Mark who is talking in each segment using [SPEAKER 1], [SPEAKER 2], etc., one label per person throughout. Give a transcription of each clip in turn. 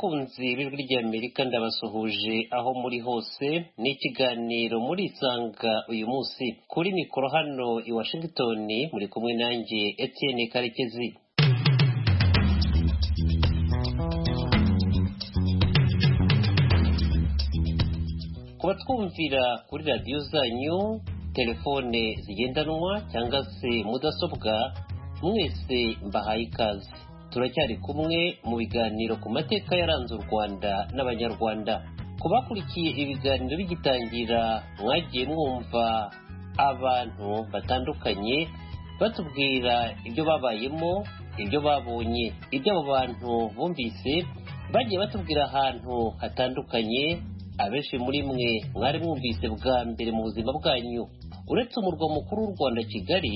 [SPEAKER 1] bakunzi b'ijwi ry'Amerika ndabasuhuje aho muri hose. Ni ikiganiro muri Isanga uyu munsi kuri mikoro hano i Washington, muri kumwe nanjye Etienne Karekezi. Kuba twumvira kuri radiyo zanyu, telefone zigendanwa cyangwa se mudasobwa, mwese mbahaye ikaze. Turacyari kumwe mu biganiro ku mateka yaranze u Rwanda n'Abanyarwanda. Ku bakurikiye ibiganiro bigitangira, mwagiye mwumva abantu batandukanye batubwira ibyo babayemo, ibyo babonye, ibyo abo bantu bumvise. Bagiye batubwira ahantu hatandukanye abenshi muri mwe mwari mwumvise bwa mbere mu buzima bwanyu. Uretse umurwa mukuru w'u Rwanda Kigali,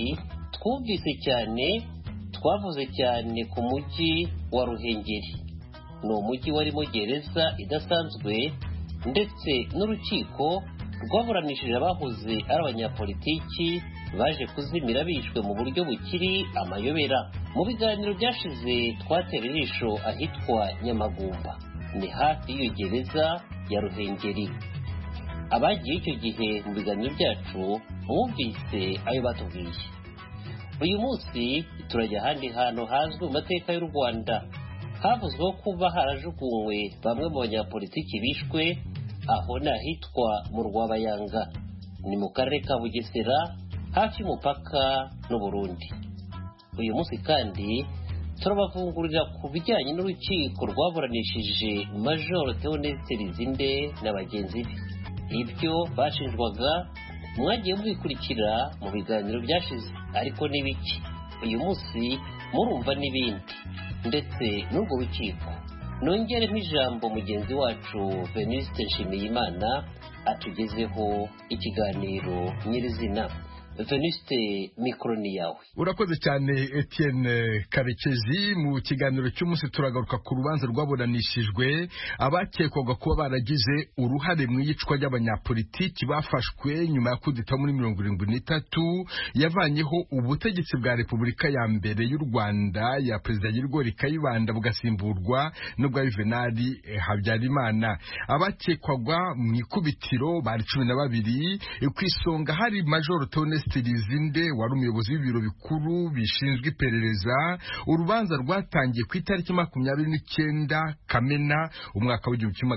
[SPEAKER 1] twavuze cyane ku mujyi wa Ruhengeri. Ni umujyi warimo gereza idasanzwe ndetse n'urukiko rwaburanishije abahoze ari abanyapolitiki baje kuzimira bishwe mu buryo bukiri amayobera. Mu biganiro byashize twatera ijisho ahitwa Nyamagumba, ni hafi y'iyo gereza ya Ruhengeri. Abagiye icyo gihe mu biganiro byacu bumvise ayo batubwiye. Uyu munsi turajya ahandi hantu hazwi mu mateka y'u Rwanda. Havuzweho kuba harajugunywe bamwe mu banyapolitiki bishwe, aho ni ahitwa mu Rwabayanga, ni mu karere ka Bugesera hafi y'umupaka n'u Burundi. Uyu munsi kandi turabavungurira ku bijyanye n'urukiko rwaburanishije Major Theoneste Lizinde na bagenzi be. Ibyo bashinjwaga mwagiye mubikurikira mu biganiro byashize, ariko ni biki. Uyu munsi murumva n'ibindi ndetse n'urwo rukiko. Nongeremo ijambo mugenzi wacu Venuste Nshimiyimana atugezeho ikiganiro nyirizina. Venuste, mikoro ni yawe.
[SPEAKER 2] Urakoze cyane Etienne Karekezi. Mu kiganiro cy'umunsi turagaruka ku rubanza rwaburanishijwe abakekwaga kuba baragize uruhare mu iyicwa ry'abanyapolitiki bafashwe nyuma ya kudeta muri 1973 yavanyeho ubutegetsi bwa Repubulika ya mbere y'u Rwanda ya Perezida Nyirigori Kayibanda bugasimburwa n'ubwa Juvenal Habyarimana. Abakekwagwa mu ikubitiro bari 12. Ku isonga hari Major Theoneste Lizinde wari umuyobozi w'ibiro bikuru bishinzwe iperereza. Urubanza rwatangiye ku itariki 29 Kamena umwaka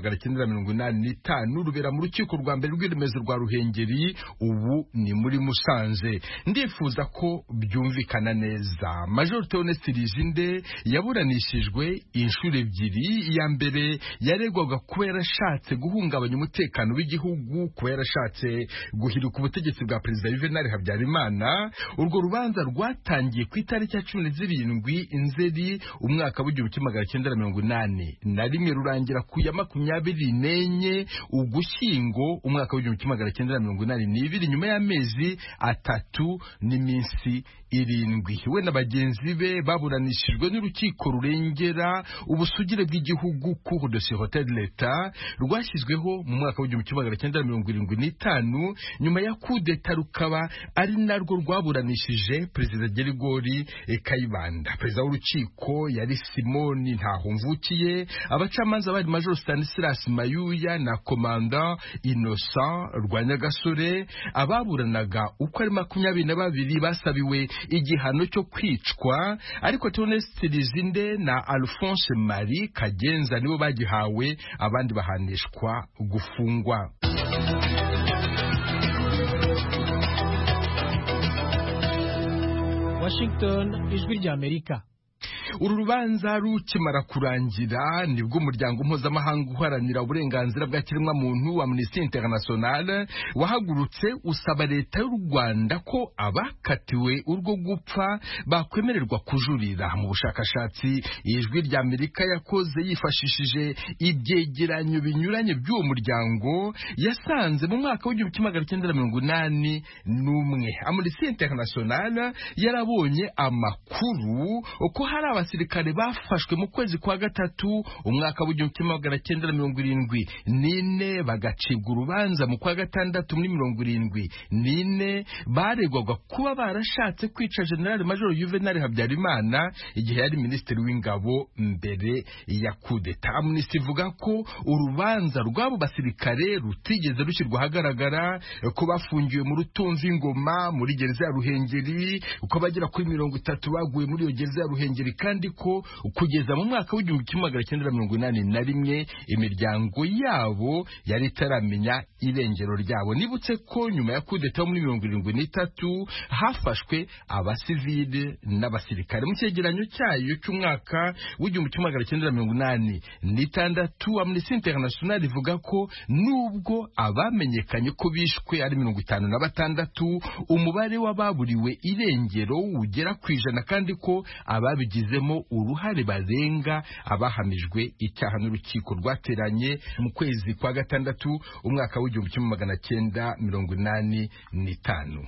[SPEAKER 2] w'1985 rubera mu rukiko rwa mbere rw'iremezo rwa Ruhengeri, ubu ni muri Musanze. Ndifuza ko byumvikana neza. Major Theoneste Lizinde yaburanishijwe inshuro ebyiri. Iya mbere yaregwaga kuba yarashatse guhungabanya umutekano w'igihugu, kuba yarashatse guhirika ubutegetsi bwa Perezida Juvenal Habyarimana. Urwo rubanza rwatangiye ku itariki ya 17 Nzeri umwaka w'1981 rurangira ku ya 24 Ugushyingo umwaka w'1982, nyuma y'amezi 3 n'iminsi 7. We na bagenzi be baburanishijwe n'urukiko rurengera ubusugire bw'igihugu Cour de Sûreté de l'État rwashyizweho mu mwaka w'1975 nyuma ya kudeta, rukaba ari narwo rwaburanishije Perezida Nyirigori Kayibanda. Perezida w'urukiko yari Simoni Ntahomvukiye. Abacamanza bari Major Stanislas Mayuya na Komanda Innocent Rwanyagasore. Ababuranaga uko ari 22 basabiwe igihano cyo kwicwa, ariko Theoneste Lizinde na Alphonse Marie Kagenza nibo bagihawe, abandi bahanishwa gufungwa.
[SPEAKER 3] Washington, ijwi ry'Amerika.
[SPEAKER 2] Uru rubanza rukimara kurangira nibwo umuryango mpuzamahanga uharanira uburenganzira bwa kiremwa muntu Amnesty International wahagurutse usaba leta y'u Rwanda ko abakatiwe urwo gupfa bakwemererwa kujurira. Mu bushakashatsi ijwi ry'Amerika yakoze yifashishije ibyegeranyo binyuranye by'uwo muryango, yasanze mu mwaka w'1981 Amnesty International yarabonye amakuru ko hari abasirikare bafashwe mu kwezi kwa gatatu umwaka w'igihumbi kimwe magana cyenda na 74 bagacibwa urubanza mu kwa gatandatu muri 74 baregwaga kuba barashatse kwica General Major Juvenal Habyarimana igihe yari minisitiri w'ingabo mbere ya kudeta. Amnesty ivuga ko urubanza rw'abo basirikare rutigeze rushyirwa ahagaragara, ko bafungiwe mu Rutumva Ingoma muri gereza ya Ruhengeri, uko bagera kuri 30 baguye muri iyo gereza ya Ruhengeri, kandi ko kugeza mu mwaka w'igihumbi kimwe magana cyenda na 81 imiryango yabo yari itaramenya irengero ryabo. Nibutse ko nyuma ya kudeta muri 73 hafashwe abasivile n'abasirikare. Mu cyegeranyo cyayo cy'umwaka w'igihumbi kimwe magana cyenda na 86 Amnesty International ivuga ko nubwo abamenyekanye ko bishwe ari 56, umubare w'ababuriwe irengero ugera ku 100, kandi ko ababigizemo uruhare barenga abahamijwe icyaha n'urukiko rwateranye mu kwezi kwa gatandatu umwaka w'igihumbi kimwe magana cyenda 85.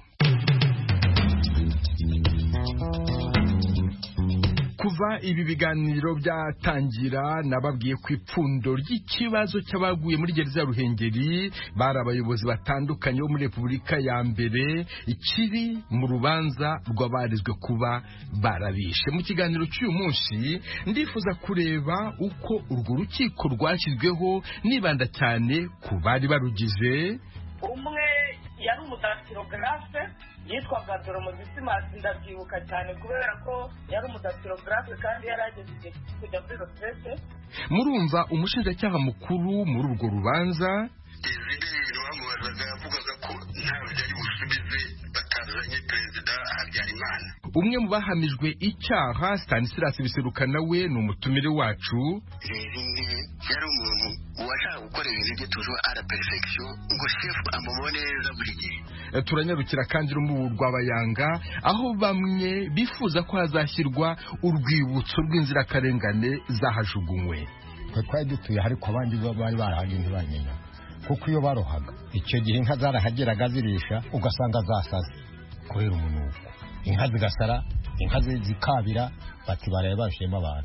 [SPEAKER 2] Kuva ibi biganiro byatangira nababwiye ku ipfundo ry'ikibazo cy'abaguye muri gereza ya Ruhengeri bari abayobozi batandukanye bo muri Repubulika ya mbere, ikiri mu rubanza rw'abarizwe kuba barabishe. Mu kiganiro cy'uyu munsi ndifuza kureba uko urwo rukiko rwashyizweho, nibanda cyane ku bari barugize.
[SPEAKER 4] Umwe yari umudatirogarafe yitwaga Doromozisimas, ndabyibuka cyane kubera ko yari umudatirogarafe kandi yari ageze igihe kujya kuri retraite.
[SPEAKER 2] Murumva umushinjacyaha mukuru muri urwo rubanza
[SPEAKER 5] izindi bamubazaga yavugaga ko ntabwo yari busubize batazanye perezida Habyarimana.
[SPEAKER 2] Umwe mu bahamijwe icyaha Stanislas Biseruka nawe ni umutumire wacu.
[SPEAKER 5] Yari umuntu washaka gukora ibintu bye toujours à la perfection, ngo chef amubone neza buri gihe.
[SPEAKER 2] Turanyarukira kandi mu Rwabayanga aho bamwe bifuza ko hazashyirwa urwibutso rw'inzirakarengane zahajugunywe.
[SPEAKER 6] Twari dutuye ariko abandi bari barahanye ntibamenya, kuko iyo barohaga icyo gihe inka zarahageraga zirisha ugasanga zasaze kubera umunuko, inka zigasara, inka zikabira, bati baraye bashema abantu.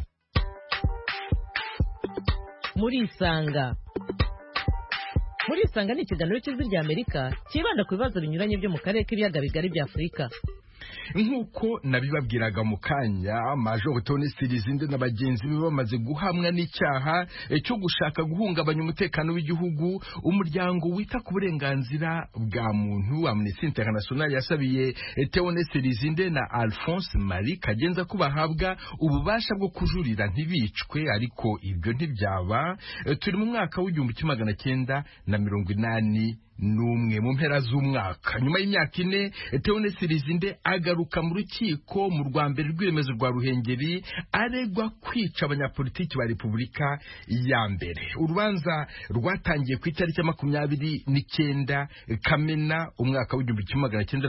[SPEAKER 7] Muri Isanga ni ikiganiro cy'Ijwi ry'Amerika kibanda ku bibazo binyuranye byo mu karere k'ibiyaga bigari bya Afurika.
[SPEAKER 2] Nk'uko nabibabwiraga mu kanya, Major Tony Sirizinde na bagenzi be bamaze guhamwa n'icyaha cyo gushaka guhungabanya umutekano w'igihugu. Umuryango wita ku burenganzira bwa muntu Amnesty International yasabiye Tony Sirizinde na Alphonse Marie Kagenza ko bahabwa ububasha bwo kujurira ntibicwe, ariko ibyo ntibyaba. Turi mu mwaka w'igihumbi kimwe magana cyenda na 80 n'umwe mu mpera z'umwaka. Nyuma y'imyaka 4 Théoneste Sirizinde agaruka mu rukiko mu Rwambere rw'iremezo rwa Ruhengeri aregwa kwica abanyapolitiki ba Repubulika ya mbere. Urubanza rwatangiye ku itariki ya 29 Kamena umwaka w'igihumbi kimwe magana cyenda na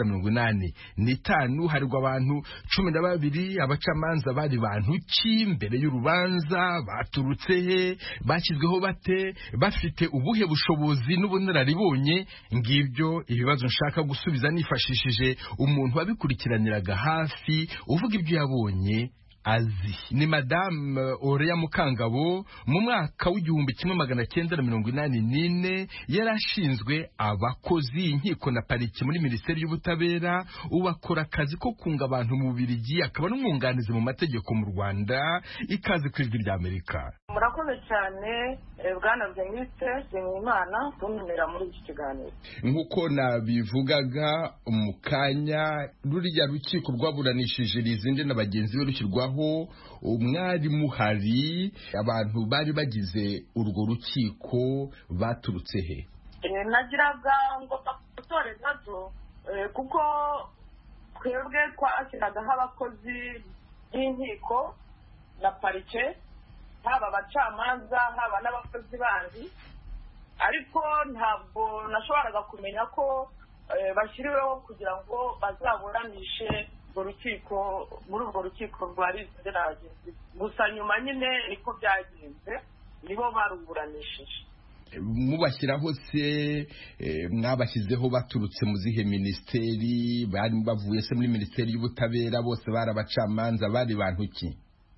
[SPEAKER 2] 85. Harirwa abantu 12. Abacamanza bari bantu ki mbere y'urubanza? Baturutse he? Bashyizweho bate? Bafite ubuhe bushobozi n'ubunararibonye? Ngibyo ibibazo nshaka gusubiza nifashishije umuntu wabikurikiraniraga hafi uvuga ibyo yabonye azi. Ni Madame Orea Mukangabo. Mu mwaka w'igihumbi kimwe magana cyenda na 84 yarashinzwe abakozi inkiko na pariki muri Minisiteri y'Ubutabera. Ubakora akazi ko kunga abantu mu Bubiligi, akaba n'umwunganizi mu mategeko mu Rwanda. Ikaze ku Ijwi ry'Amerika.
[SPEAKER 4] Murakoze cyane Bwana Venuste Nshimiyimana kuntumira muri iki kiganiro.
[SPEAKER 2] Nk'uko nabivugaga mu kanya, ruriya rukiko rwaburanishije Rizinde na bagenzi be rushyirwaho umwari muhari. Abantu bari bagize urwo rukiko baturutse he?
[SPEAKER 4] Nagiraga ngo bakutore gato kuko twebwe twashyiragaho abakozi b'inkiko na parike, haba abacamanza haba n'abakozi bandi, ariko ntabwo nashoboraga kumenya ko bashyiriweho kugira ngo bazaburanishe urukiko muri urwo rukiko rwa Rizinde na bagenzi. Gusa nyuma nyine niko byagenze, nibo baruburanishije.
[SPEAKER 2] Mubashyiraho se mwabashyizeho baturutse mu zihe minisiteri? Bari bavuye se muri Minisiteri y'Ubutabera? Bose bari abacamanza? Bari bantu ki?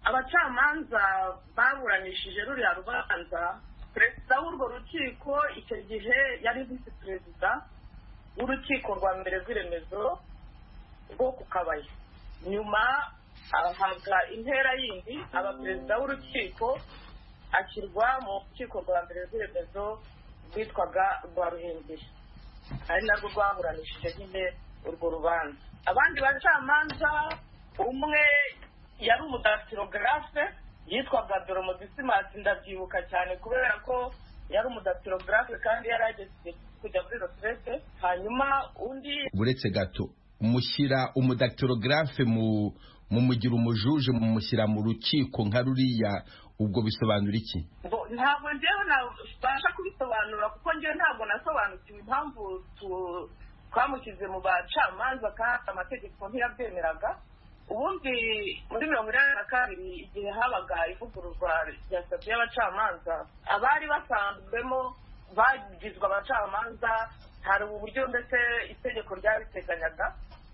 [SPEAKER 4] abacamanza baburanishije ruriya rubanza, perezida w'urwo rukiko icyo gihe yari visi perezida w'urukiko rwa mbere rw'iremezo rwo ku Kabaya. Nyuma ahabwa intera yindi, aba perezida w'urukiko ashyirwa mu rukiko rwa mbere rw'iremezo rwitwaga rwa Ruhengeri, ari narwo rwaburanishije nyine urwo rubanza. Abandi bacamanza, umwe yari umudatirogarafe yitwaga Doromo Dismas, ndabyibuka cyane kubera ko yari umudatirogarafe kandi yari ageze kujya muri retraite. Hanyuma undi
[SPEAKER 2] buretse gato mushyira umudatirogarafe mu mugira umujuje mushyira mu rukiko nka ruriya, ubwo bisobanura iki?
[SPEAKER 4] Ntabwo njyewe nabasha kubisobanura kuko njyewe ntabwo nasobanukiwe impamvu twamushyize mu bacamanza kandi amategeko ntiyabyemeraga. Ubundi muri 1982 igihe habaga ivugururwa rya sitati y'abacamanza, abari basanzwemo bagizwe abacamanza, hari uburyo ndetse itegeko ryabiteganyaga,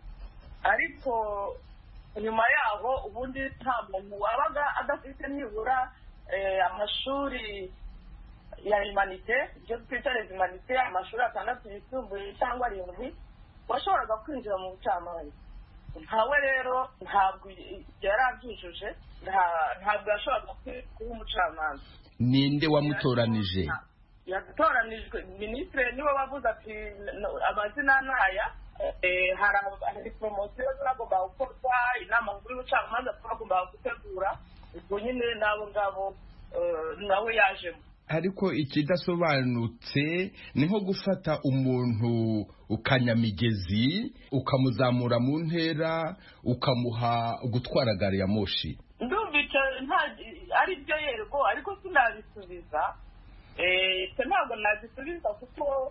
[SPEAKER 4] ariko nyuma yaho ubundi nta muntu wabaga adafite nibura amashuri ya humanite, ibyo twita les humanite, amashuri 6 yisumbuye cyangwa 7, washoboraga kwinjira mu bucamanza. Ntawe rero ntabwo yari abyujuje, ntabwo yashoboraga kuba umucamanza.
[SPEAKER 2] Ninde wamutoranije?
[SPEAKER 4] Yatoranijwe minisitiri, niwe wavuze ati amazina n'aya, hari poromosiyo zagomba gukorwa, inama nkuru y'ubucamanza twagomba gutegura, ubwo nyine n'abo ngabo nawe yajemo.
[SPEAKER 2] Ariko ikidasobanutse ni nko gufata umuntu ukanyamigezi ukamuzamura mu ntera ukamuha gutwara gari ya moshi.
[SPEAKER 4] Ndumvise ari byo yego, ariko sinabisubiza. Ntabwo nazisubiza kuko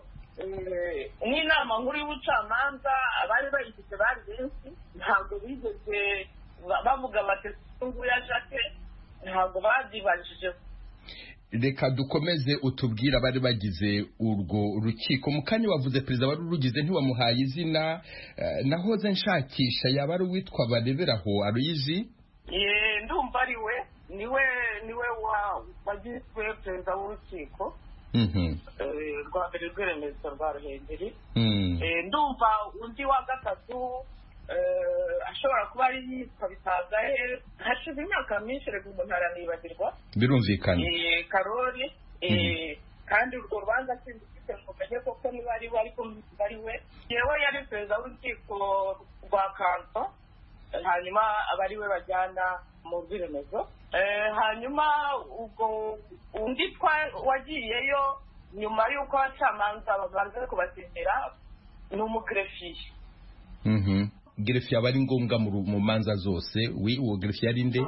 [SPEAKER 4] n'inama nkuru y'ubucamanza abari bayifite bari benshi, ntabwo bigeze bavuga bati nguya Jacques, ntabwo babyibajije.
[SPEAKER 2] Reka dukomeze utubwira abari bagize urwo rukiko. Mu kanya wavuze perezida wari urugize ntiwamuhaye izina, nahoze nshakisha yaba ari uwitwa Bareberaho Aloyizi.
[SPEAKER 4] Ndumva ari we, niwe wagizwe perezida w'urukiko rwa mbere rw'iremezo rwa Ruhengeri. Ndumva undi wa gatatu ashobora kuba ari yitwa Bitagahe, hashize imyaka myinshi rego umuntu aranibagirwa.
[SPEAKER 2] Birumvikana.
[SPEAKER 4] Karori, kandi urwo rubanza sindifite mumenye koko niba ari we, ariko ari we. Yewe yari perezida w'urukiko rwa Kanto, hanyuma abari we bajyana mu rw'iremezo. Hanyuma ubwo undi wagiyeyo nyuma y'uko abacamanza babanze kubasinyira ni umugerefiye.
[SPEAKER 2] Gerefiye aba ari ngombwa mu manza zose. Uwo gerefiye ari nde?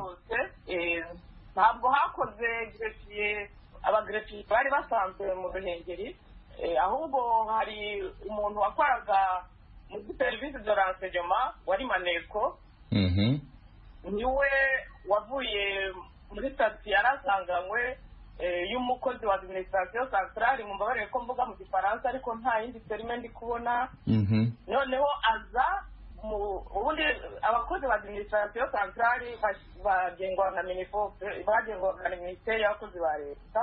[SPEAKER 4] Ntabwo hakoze gerefiye, abagerefiye bari basanzwe mu Ruhengeri, ahubwo hari umuntu wakoraga muri serivisi de renseignement wari Maneko. Niwe wavuye muri stati yarasanganywe y'umukozi wa administration centrale, mu mbabarire ko mvuga mu Gifaransa ariko nta yindi terme ndi kubona. Noneho aza ubundi abakozi ba administration centrale bagengwa na Minifope, bagengwa na Minisiteri y'abakozi ba leta.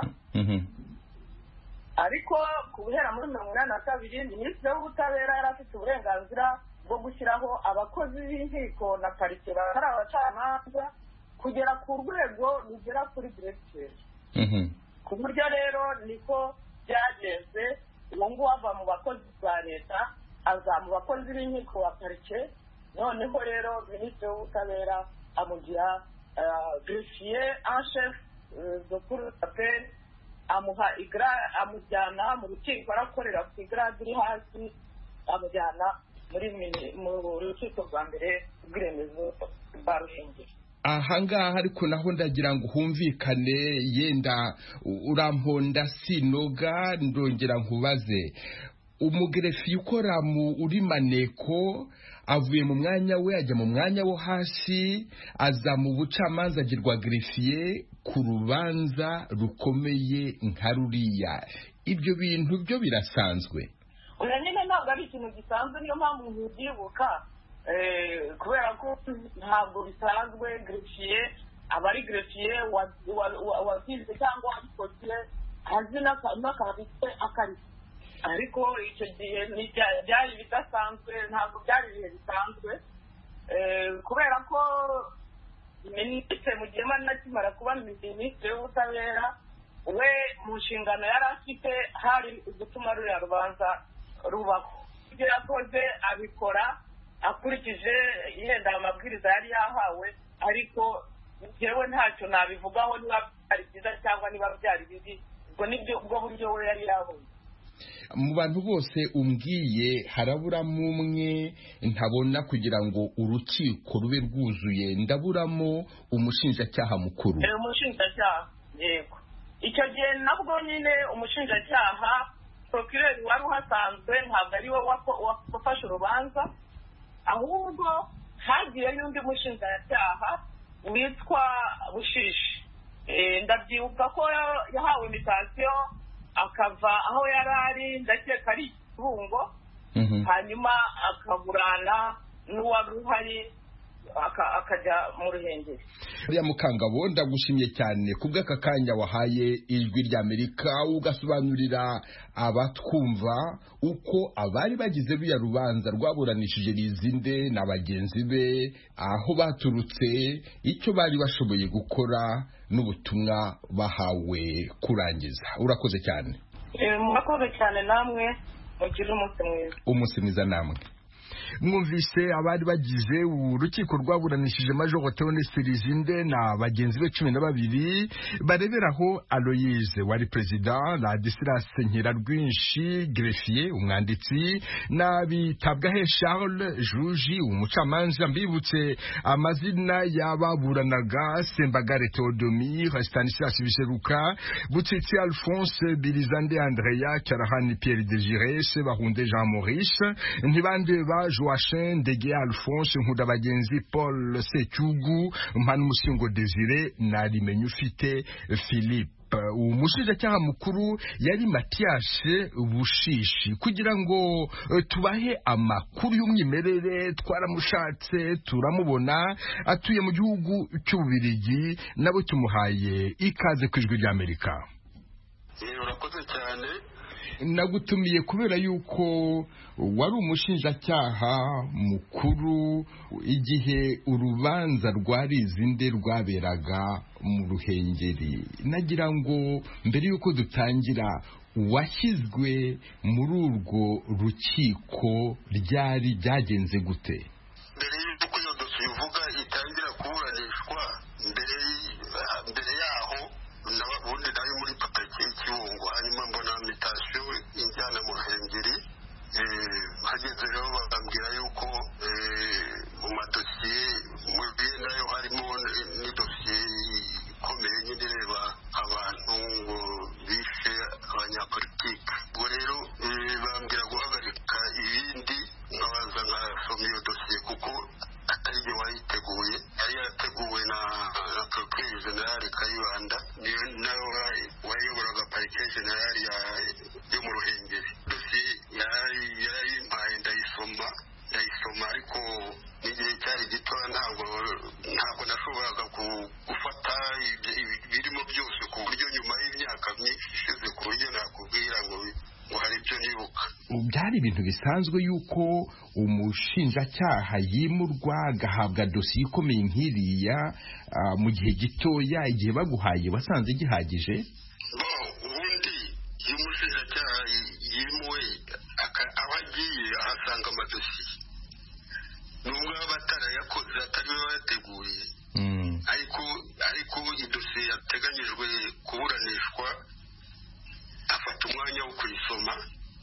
[SPEAKER 4] Ariko kubuhera muri 1982 minisitiri w'ubutabera yari afite uburenganzira bwo gushyiraho abakozi b'inkiko na parike batari abacamanza kugera ku rwego rugera kuri directeur. Ku buryo rero niko byagenze, uwo nguwo ava mu bakozi ba leta aza mu bakozi b'inkiko wa parike. Noneho rero minisitiri w'ubutabera amugira greffier en chef de cour d'appel, amuha amujyana mu rukiko arakorera ku igrade iri hasi, amujyana mu rukiko rwa mbere rw'iremezo rwa Ruhengeri.
[SPEAKER 2] Ahangaha ariko naho ndagira ngo humvikane, yenda uramponda sinoga, ndongera nkubaze. Umugerefiye ukora uri Maneko avuye mu mwanya we ajya mu mwanya wo hasi, aza mu bucamanza agirwa gerefiye ku rubanza rukomeye nka ruriya. Ibyo bintu byo birasanzwe?
[SPEAKER 4] Oya, nyine ntabwo ari ikintu gisanzwe, niyo mpamvu ntibyibuka, kubera ko ntabwo bisanzwe gerefiye aba ari grefiye wabyize cyangwa wabikoze azi n'akabitse akari. Ariko icyo gihe byari bidasanzwe, ntabwo byari ibihe bisanzwe, kubera ko minisitiri Mugema nakimara kuba minisitiri w'ubutabera, we mu nshingano yari afite hari gutuma ruriya rubanza rubaho. Ibyo yakoze abikora akurikije yenda amabwiriza yari yahawe, ariko njyewe ntacyo nabivugaho niba byari byiza cyangwa niba byari bibi, ubwo nibyo ubwo buryo we yari yabonye.
[SPEAKER 2] Mu bantu bose umbwiye haraburamo umwe ntabona kugira ngo urukiko rube rwuzuye, ndaburamo umushinjacyaha mukuru.
[SPEAKER 4] Umushinjacyaha, yego. Icyo gihe nabwo nyine umushinjacyaha procureur wari uhasanzwe ntabwo ari we wafashe urubanza, ahubwo hagiye n'undi mushinjacyaha witwa Bushishi. Ndabyibuka ko yahawe invitation akava aho yari ari, ndakeka ari Kibungo, hanyuma akaburana n'uwari uhari akajya mu Ruhengeri.
[SPEAKER 2] Ya Mukangabo, ndagushimye cyane kubw'aka kanya wahaye Ijwi ry'Amerika ugasobanurira abatwumva uko abari bagize ruya rubanza rwaburanishije Lizinde na bagenzi be, aho baturutse, icyo bari bashoboye gukora n'ubutumwa bahawe kurangiza. Urakoze cyane.
[SPEAKER 4] Murakoze cyane namwe, mugire umunsi mwiza.
[SPEAKER 2] Umunsi mwiza namwe. Mwumvise abari bagize urukiko rwaburanishije Major Theoneste Lizinde na bagenzi be 12 bareberaho Aloyse wari president, Ladislas Nkirarwinshi greffier umwanditsi, na Bitabwahe Charles Juji umucamanza. Mbibutse amazina y'ababuranaga: Sembagare Theodomir, Stanislas Biseruka, Butsitsi Alphonse, Bilizande Andrea, Karahani Pierre Désiré, Sebahunde Jean Maurice, Ntibandeba Joachim, Ndege Alphonse, Nkudabagenzi Paul Secyugu, Mpanumushingo Désiré na Rimenyufite Philippe. Umushinjacyaha mukuru yari Mathias Bushishi. Kugira ngo tubahe amakuru y'umwimerere, twaramushatse turamubona, atuye mu gihugu cy'Ububiligi, nabo tumuhaye ikaze ku Ijwi ry'Amerika.
[SPEAKER 5] Urakoze cyane.
[SPEAKER 2] Nagutumiye kubera yuko wari umushinjacyaha mukuru igihe urubanza rwa Lizinde rwaberaga mu Ruhengeri. Nagira ngo mbere yuko dutangira, washyizwe muri urwo rukiko ryari byagenze gute?
[SPEAKER 5] Mbere y'uko iyo dosiye uvuga itangira kuburanishwa, mbere yaho ubundi nari muri parike y'Ikibungo, hanyuma mbona invitation injyana mu Ruhengeri. Hageze rero bakambwira yuko mu madosiye muri nayo harimo n'idosiye ikomeye nyine ireba abantu ngo bishe abanyapolitike. Ubwo rero bambwira guhagarika ibindi nkabanza nkasoma iyo dosiye kuko atari jye wayiteguye, yari yarateguwe na Procureur General Kayibanda, nayo wayoboraga Parike General yo mu Ruhengeri. Dosiye yarayimpaye ndayisoma, ariko n'igihe cyari gito ntabwo nashoboraga gufata birimo byose, ku buryo nyuma y'imyaka myinshi ishize ku buryo nakubwira ngo hari ibyo nibuka.
[SPEAKER 2] Byari ibintu bisanzwe yuko umushinjacyaha yimurwa agahabwa dosiye ikomeye nk'iriya mu gihe gitoya. Igihe baguhaye wasanze gihagije?
[SPEAKER 5] Ubundi iyo umushinjacyaha yimuwe aho agiye ahasanga amadosiye, nubwo aba atarayakoze atari we wayateguye, ariko idosiye yateganyijwe kuburanishwa afata umwanya wo kuyisoma,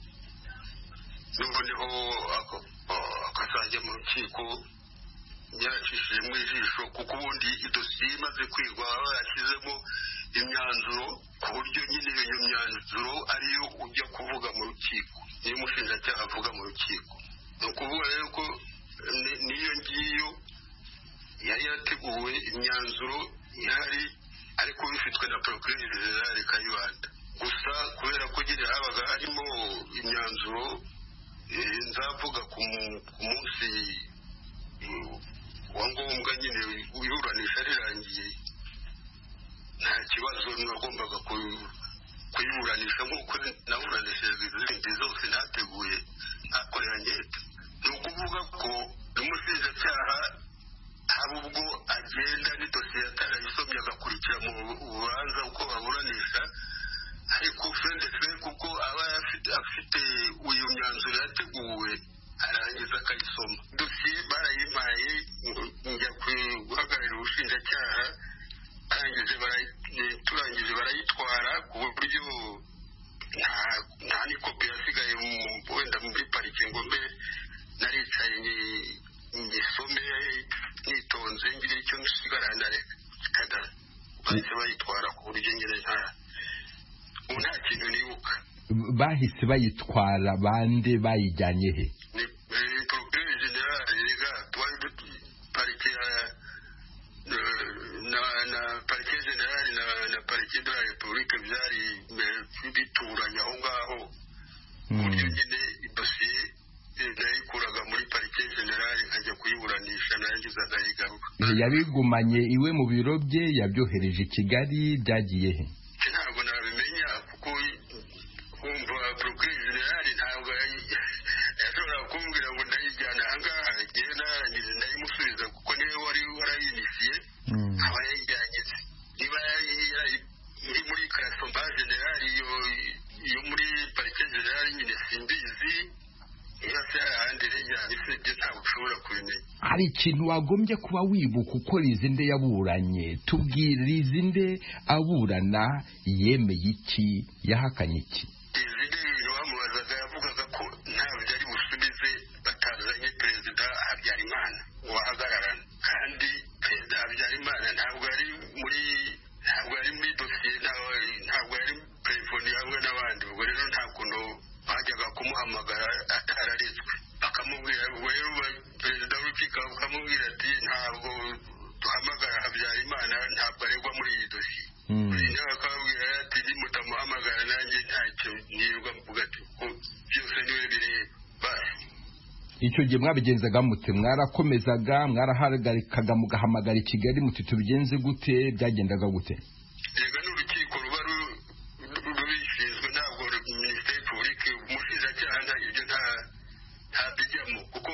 [SPEAKER 5] noneho akazajya mu rukiko yaracishijemo ijisho, kuko ubundi idosiye imaze kwigwa yashyizemo imyanzuro, ku buryo nyine iyo myanzuro ariyo ujya kuvuga mu rukiko, niyo umushinjacyaha avuga mu rukiko. Ni ukuvuga rero ko n'iyo ngiyo yari yateguwe, imyanzuro ihari, ariko bifitwe na Procureur General Kayibanda. Gusa kubera ko nyine habaga harimo imyanzuro nzavuga ku munsi wa ngombwa nyine iburanisha rirangiye, kibazo nagombaga kuyiburanisha nk'uko naburanishije izindi zose nateguye akorera ngete. Ni ukuvuga ko n'umushinjacyaha haba ubwo agenda n'idosiye atarayisomye agakurikira mu bubanza uko baburanisha, ariko fendefe kuko aba afite uyu myanzuro yateguwe arangiza akayisoma. Dosiye barayimpaye njya guhagararira ubushinjacyaha, turangije barayitwara ku buryo nta n'ikopi yasigaye wenda muri parike ngo mbe naricaye ngisome nitonze ngire icyo nsigarana reka bahise bayitwara ku buryo nyine nta kintu nibuka.
[SPEAKER 2] Bahise bayitwara bande bayijyanye he?
[SPEAKER 5] Ni procureur general rega twari parike na parike general na parike de la Republique byari bituranye aho ngaho. Uburyo nyine idosiye nayikuraga muri parike general nkajya kuyiburanisha narangiza ndayigaruka.
[SPEAKER 2] Yabigumanye iwe mu biro bye, yabyohereje i Kigali, byagiye he?
[SPEAKER 5] Ntabwo nabimenya kuko kumva procureur general ntabwo yashobora kumbwira ngo ndayijyana ahangaha, ngewe narangije ndayimusubiza kuko niwe wari warayinisiye aba yayijyanye. Niba iri muri karasomba general iyo muri parike general nyine simbizi, iyo se ahandi yajyanye se ntabwo ushobora kubimenya.
[SPEAKER 2] Hari ikintu wagombye kuba wibuka uko Rizinde yaburanye. Tubwire Rizinde aburana yemeye iki, yahakanye iki?
[SPEAKER 5] Rizinde ibintu bamubazaga yavugaga ko ntabwo ari busubize batazanye perezida Habyarimana wahagararana, kandi perezida Habyarimana ntabwo ari muri dosiye, ntabwo yari telefoni hamwe n'abandi. Ubwo rero nta kuntu bajyaga kumuhamagara atararetswe, bakamubwira rero perezida w'urukiko bakamubwira ati ntabwo duhamagara Habyarimana, ntabwo aregwa muri iyi dosiye. Nyine bakababwira ati nimutamuhamagara nanjye ntacyo nirirwa mvuga ati ko byose niwe bireba.
[SPEAKER 2] Icyo gihe mwabigenzaga mute? Mwarakomezaga, mwarahagarikaga mugahamagara i Kigali muti tubigenze gute, byagendaga gute?
[SPEAKER 5] Yego n'urukiko ruba rubishinzwe, ntabwo minisiteri publique umushinjacyaha ibyo ntabijyamo kuko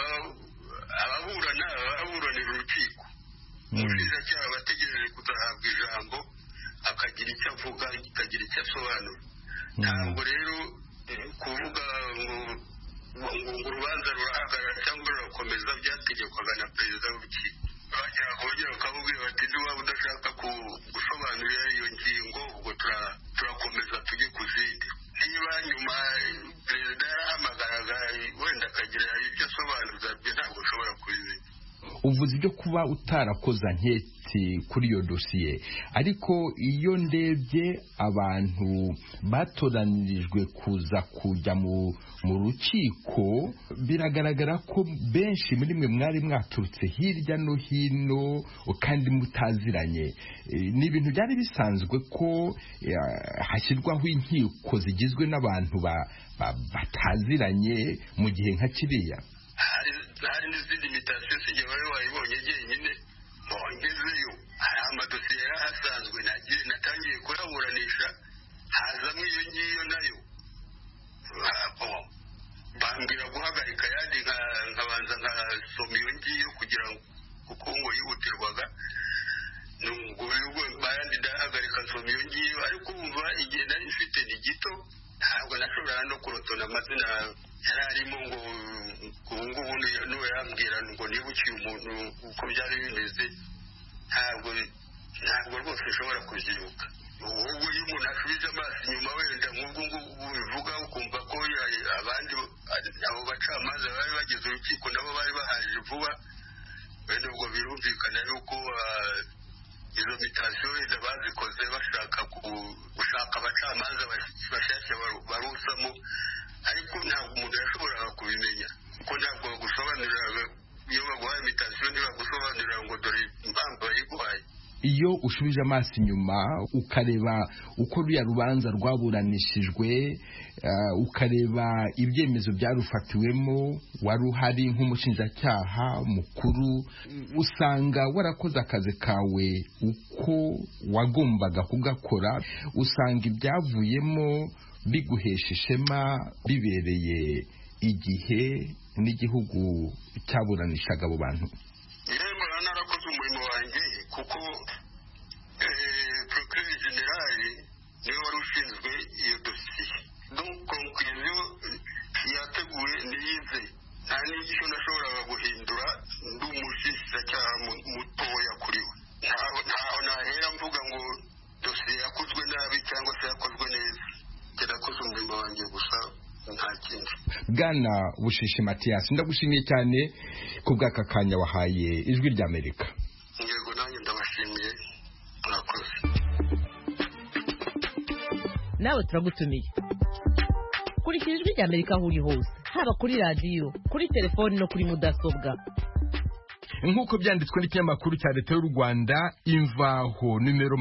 [SPEAKER 5] ababuranira urukiko. Umushinjacyaha bategereje kuzahabwa ijambo akagira icyo avuga, akagira icyo asobanura. Ntabwo rero kuvuga ngo urubanza rurahagarara cyangwa rurakomeza byategekwaga na perezida w'urukiko. Bongera bakabubwira bati niba udashaka gusobanurira iyo ngingo ubwo turakomeza tujye ku zindi. Niba nyuma perezida yarahamagaraga wenda akagira ibyo asobanuza, byo ntabwo ushobora kubimenya.
[SPEAKER 2] Uvuze ibyo kuba utarakoza nketi kuri iyo dosiye, ariko iyo ndebye abantu batoranirijwe kuza kujya mu rukiko, biragaragara ko benshi muri mwe mwari mwaturutse hirya no hino kandi mutaziranye. Ni ibintu byari bisanzwe ko hashyirwaho inkiko zigizwe n'abantu bataziranye mu gihe nka kiriya.
[SPEAKER 5] Hari n'izindi mitasiyo sijya bari wayibonye jyenyine ngezeyo, hari amadosiye yari ahasanzwe natangiye kuraburanisha, hazamo iyo ngiyo nayo bambwira guhagarika yandi nkabanza nkasoma iyo ngiyo kugira ngo kuko ngo yihutirwaga, nubwo bayandi ndahagarika nsoma iyo ngiyo, ariko umva igihe nari mfite ni gito, ntabwo nashobora no kurotona amazina yari arimo ngo ubungubu n'uwo yambwira ngo nibukiye umuntu uko byari bimeze, ntabwo rwose ushobora kubyibuka. Ubwo iyo umuntu asubije amaso inyuma wenda nk'ubwo ngubu bivuga ukumva ko abandi abo bacamanza bari bagize urukiko nabo bari bahaje vuba, wenda ubwo birumvikana yuko izo mitasiyo wenda bazikoze bashaka gushaka abacamanza bashyashya barusamo, ariko ntabwo umuntu yashoboraga kubimenya kuko ntabwo bagusobanurira. Iyo baguhaye imitasiyo ntibagusobanurira ngo dore impamvu bayiguhaye.
[SPEAKER 2] iyo ushubije amaso inyuma ukareba uko ruriya rubanza rwaburanishijwe, ukareba ibyemezo byarufatiwemo, wari uhari nk'umushinjacyaha mukuru, usanga warakoze akazi kawe uko wagombaga kugakora, usanga ibyavuyemo biguhesha ishema, bibereye igihe n'igihugu cyaburanishaga abo bantu.
[SPEAKER 5] irembo narakoze umurimo wanjye kuko procureur general niwe wari ushinzwe iyo dosiye. Donc conclusion yateguwe niyize, nta n'icyo nashoboraga guhindura, ndi umushinjacyaha mutoya kuri we. Ntaho nahera mvuga ngo dosiye yakozwe nabi cyangwa se yakozwe neza. Nakoze umurimo wanjye gusa, nta kindi.
[SPEAKER 2] Bwana Bushishi Mathias, ndagushimiye cyane ku bw'aka kanya wahaye Ijwi ry'Amerika.
[SPEAKER 5] Yego, nanjye ndabashimiye, murakoze.
[SPEAKER 7] nawe turagutumiye kurikira Ijwi ry'Amerika aho uri hose, haba kuri radiyo, kuri telefoni no kuri mudasobwa.
[SPEAKER 2] Nk'uko byanditswe n'ikinyamakuru cya leta y'u Rwanda Imvaho nimero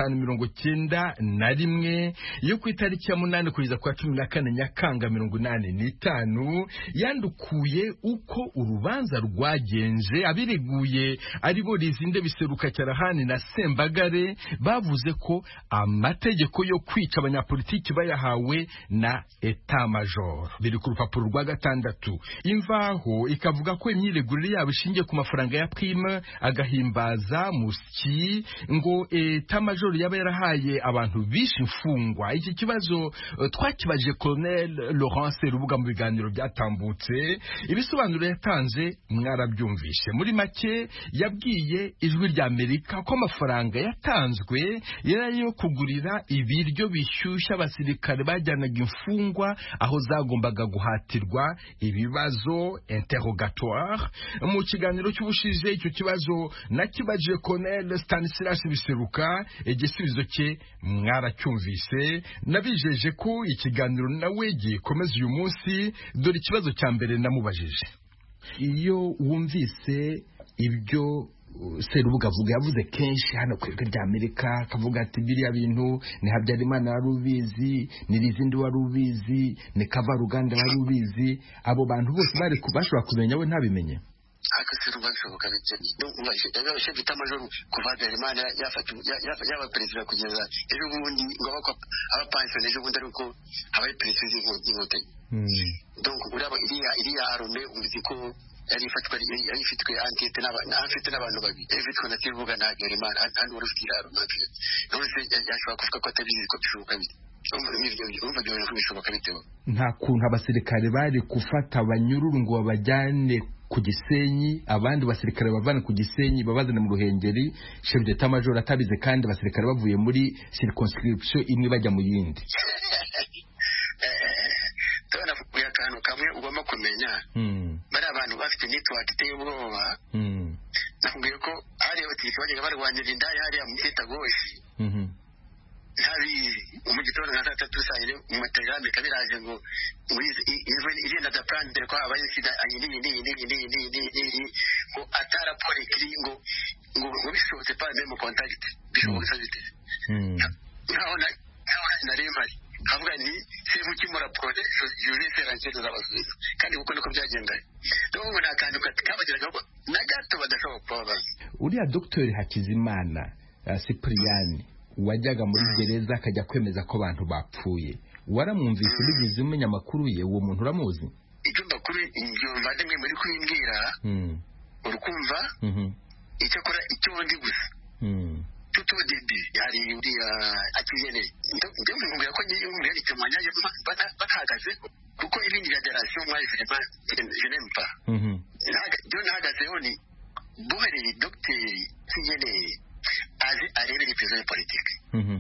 [SPEAKER 2] 591 yo ku itariki ya 8 kugeza kwa 14 Nyakanga 1985 yandukuye uko urubanza rwagenje. Abireguye aribo Lizinde Biseruka Cyarahani na Sembagare bavuze ko amategeko yo kwica abanyapolitiki bayahawe na Etat Major. Biri ku rupapuro rwa 6. Imvaho ikavuga ko imyiregurire yabo ishingiye ku mafaranga ya prime agahimbaza musyi, ngo Etat Major yaba yarahaye abantu bishe imfungwa. Iki kibazo twakibajije Colonel Laurence Rubuga mu biganiro byatambutse. Ibisobanuro yatanze mwarabyumvishe. Muri make yabwiye Ijwi ry'Amerika ko amafaranga yatanzwe yarayo kugurira ibiryo bishyushya abasirikare bajyanaga imfungwa aho zagombaga guhatirwa ibibazo interrogatoire. Mu kiganiro cy'ubushize icyo kibazo nakibajije Colonel Stanislas Biseruka, igisubizo cye mwaracyumvise. Nabijeje ko ikiganiro nawe gikomeza uyu munsi. Dore ikibazo cya mbere namubajije. Iyo wumvise ibyo Serubuga avuga, yavuze kenshi hano ku Ijwi ry'Amerika, akavuga ati biriya bintu ni Habyarimana wari ubizi, ni Lizinde wari ubizi, ni Kavaruganda wari ubizi, abo bantu bose bari kubashobora kumenya we ntabimenye.
[SPEAKER 5] Akaseruba bishoboka bike. Yabaye chef d'Etat Major kuva Habyarimana yaba perezida kugeza ejo bundi ngo abapansione ejo bundi ariko abaye perezida y'inkotanyi. Donc uraba iriya arome umuziko yari ifitwe ankete n'abantu babiri, ifitwe na Serubuga na Habyarimana, kandi wari ufite arome. None yashobora kuvuga ko atabizi ko bishoboka bite?
[SPEAKER 2] Nta kuntu abasirikare bari gufata abanyururu ngo babajyane ku Gisenyi, abandi basirikare bavana ku Gisenyi babazana mu Ruhengeri, chef d'Etat Major atabize, kandi abasirikare bavuye muri circonscription imwe bajya mu yindi.
[SPEAKER 5] Tubona kuya kantu kamwe ugomba kumenya, bari abantu bafite network iteye ubwoba. Nakubwiye ko hari abatiriki bajyaga barwanira indaya hariya mu Geta Goshi. Habizi umugitondo na 3 saa mu Mategambe kabiraje ngo izina da plan de ko abaye sida ni ko atara pore kiringo ngo bishobotse pa mu contact bishobotse bite. Naona naremari avuga ni sevu kimura prode jure feranje z'abasubiza, kandi uko niko byagenda. Ndumva nakantu kabageraga ko nagato badashobora kuba.
[SPEAKER 2] Uriya Dr. Hakizimana Cyprien wajyaga muri gereza akajya kwemeza ko abantu bapfuye, waramwumvise bigeze umenya amakuru ye? Uwo muntu uramuzi?
[SPEAKER 5] Icyo makuru ingyumva ndimwe muri kwimbwira urukumva icyo akora icyo ndi gusa tutu debi yari uriya akiyene ndio mwumvira ko ngiye umwe ari cyamanya batahagaze kuko ibindi bya generation mwa je n'aime pas. Nahagazeho ni buhereye Dr. Kiyene azi arebe represent politique.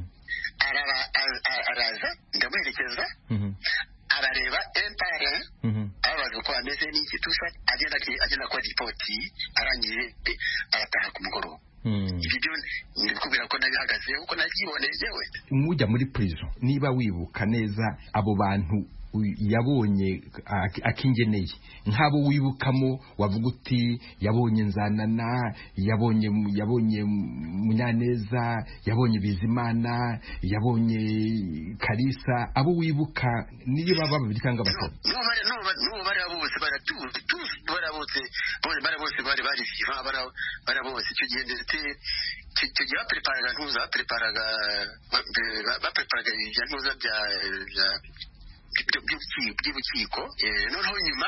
[SPEAKER 5] Araza ndamuherekeza, arareba empire abaza ko ameze n'iki tusa, agenda kwa ripoti, arangije arataha ku mugoroba. Ibyo ndikubwira ko nabihagaze uko nabyiboneye jewe.
[SPEAKER 2] Mujya muri prison, niba wibuka neza abo bantu yabonye akingeneye nk'abo wibukamo wavuga uti yabonye Nzanana, yabonye Munyaneza, yabonye Bizimana, yabonye Kalisa, abo wibuka niyo baba babiri cyangwa batatu?
[SPEAKER 5] No bari bose bari sifa bara bose icyo gihe ndetse icyo gihe bapreparaga ibyantuza by'ubukiko noneho nyuma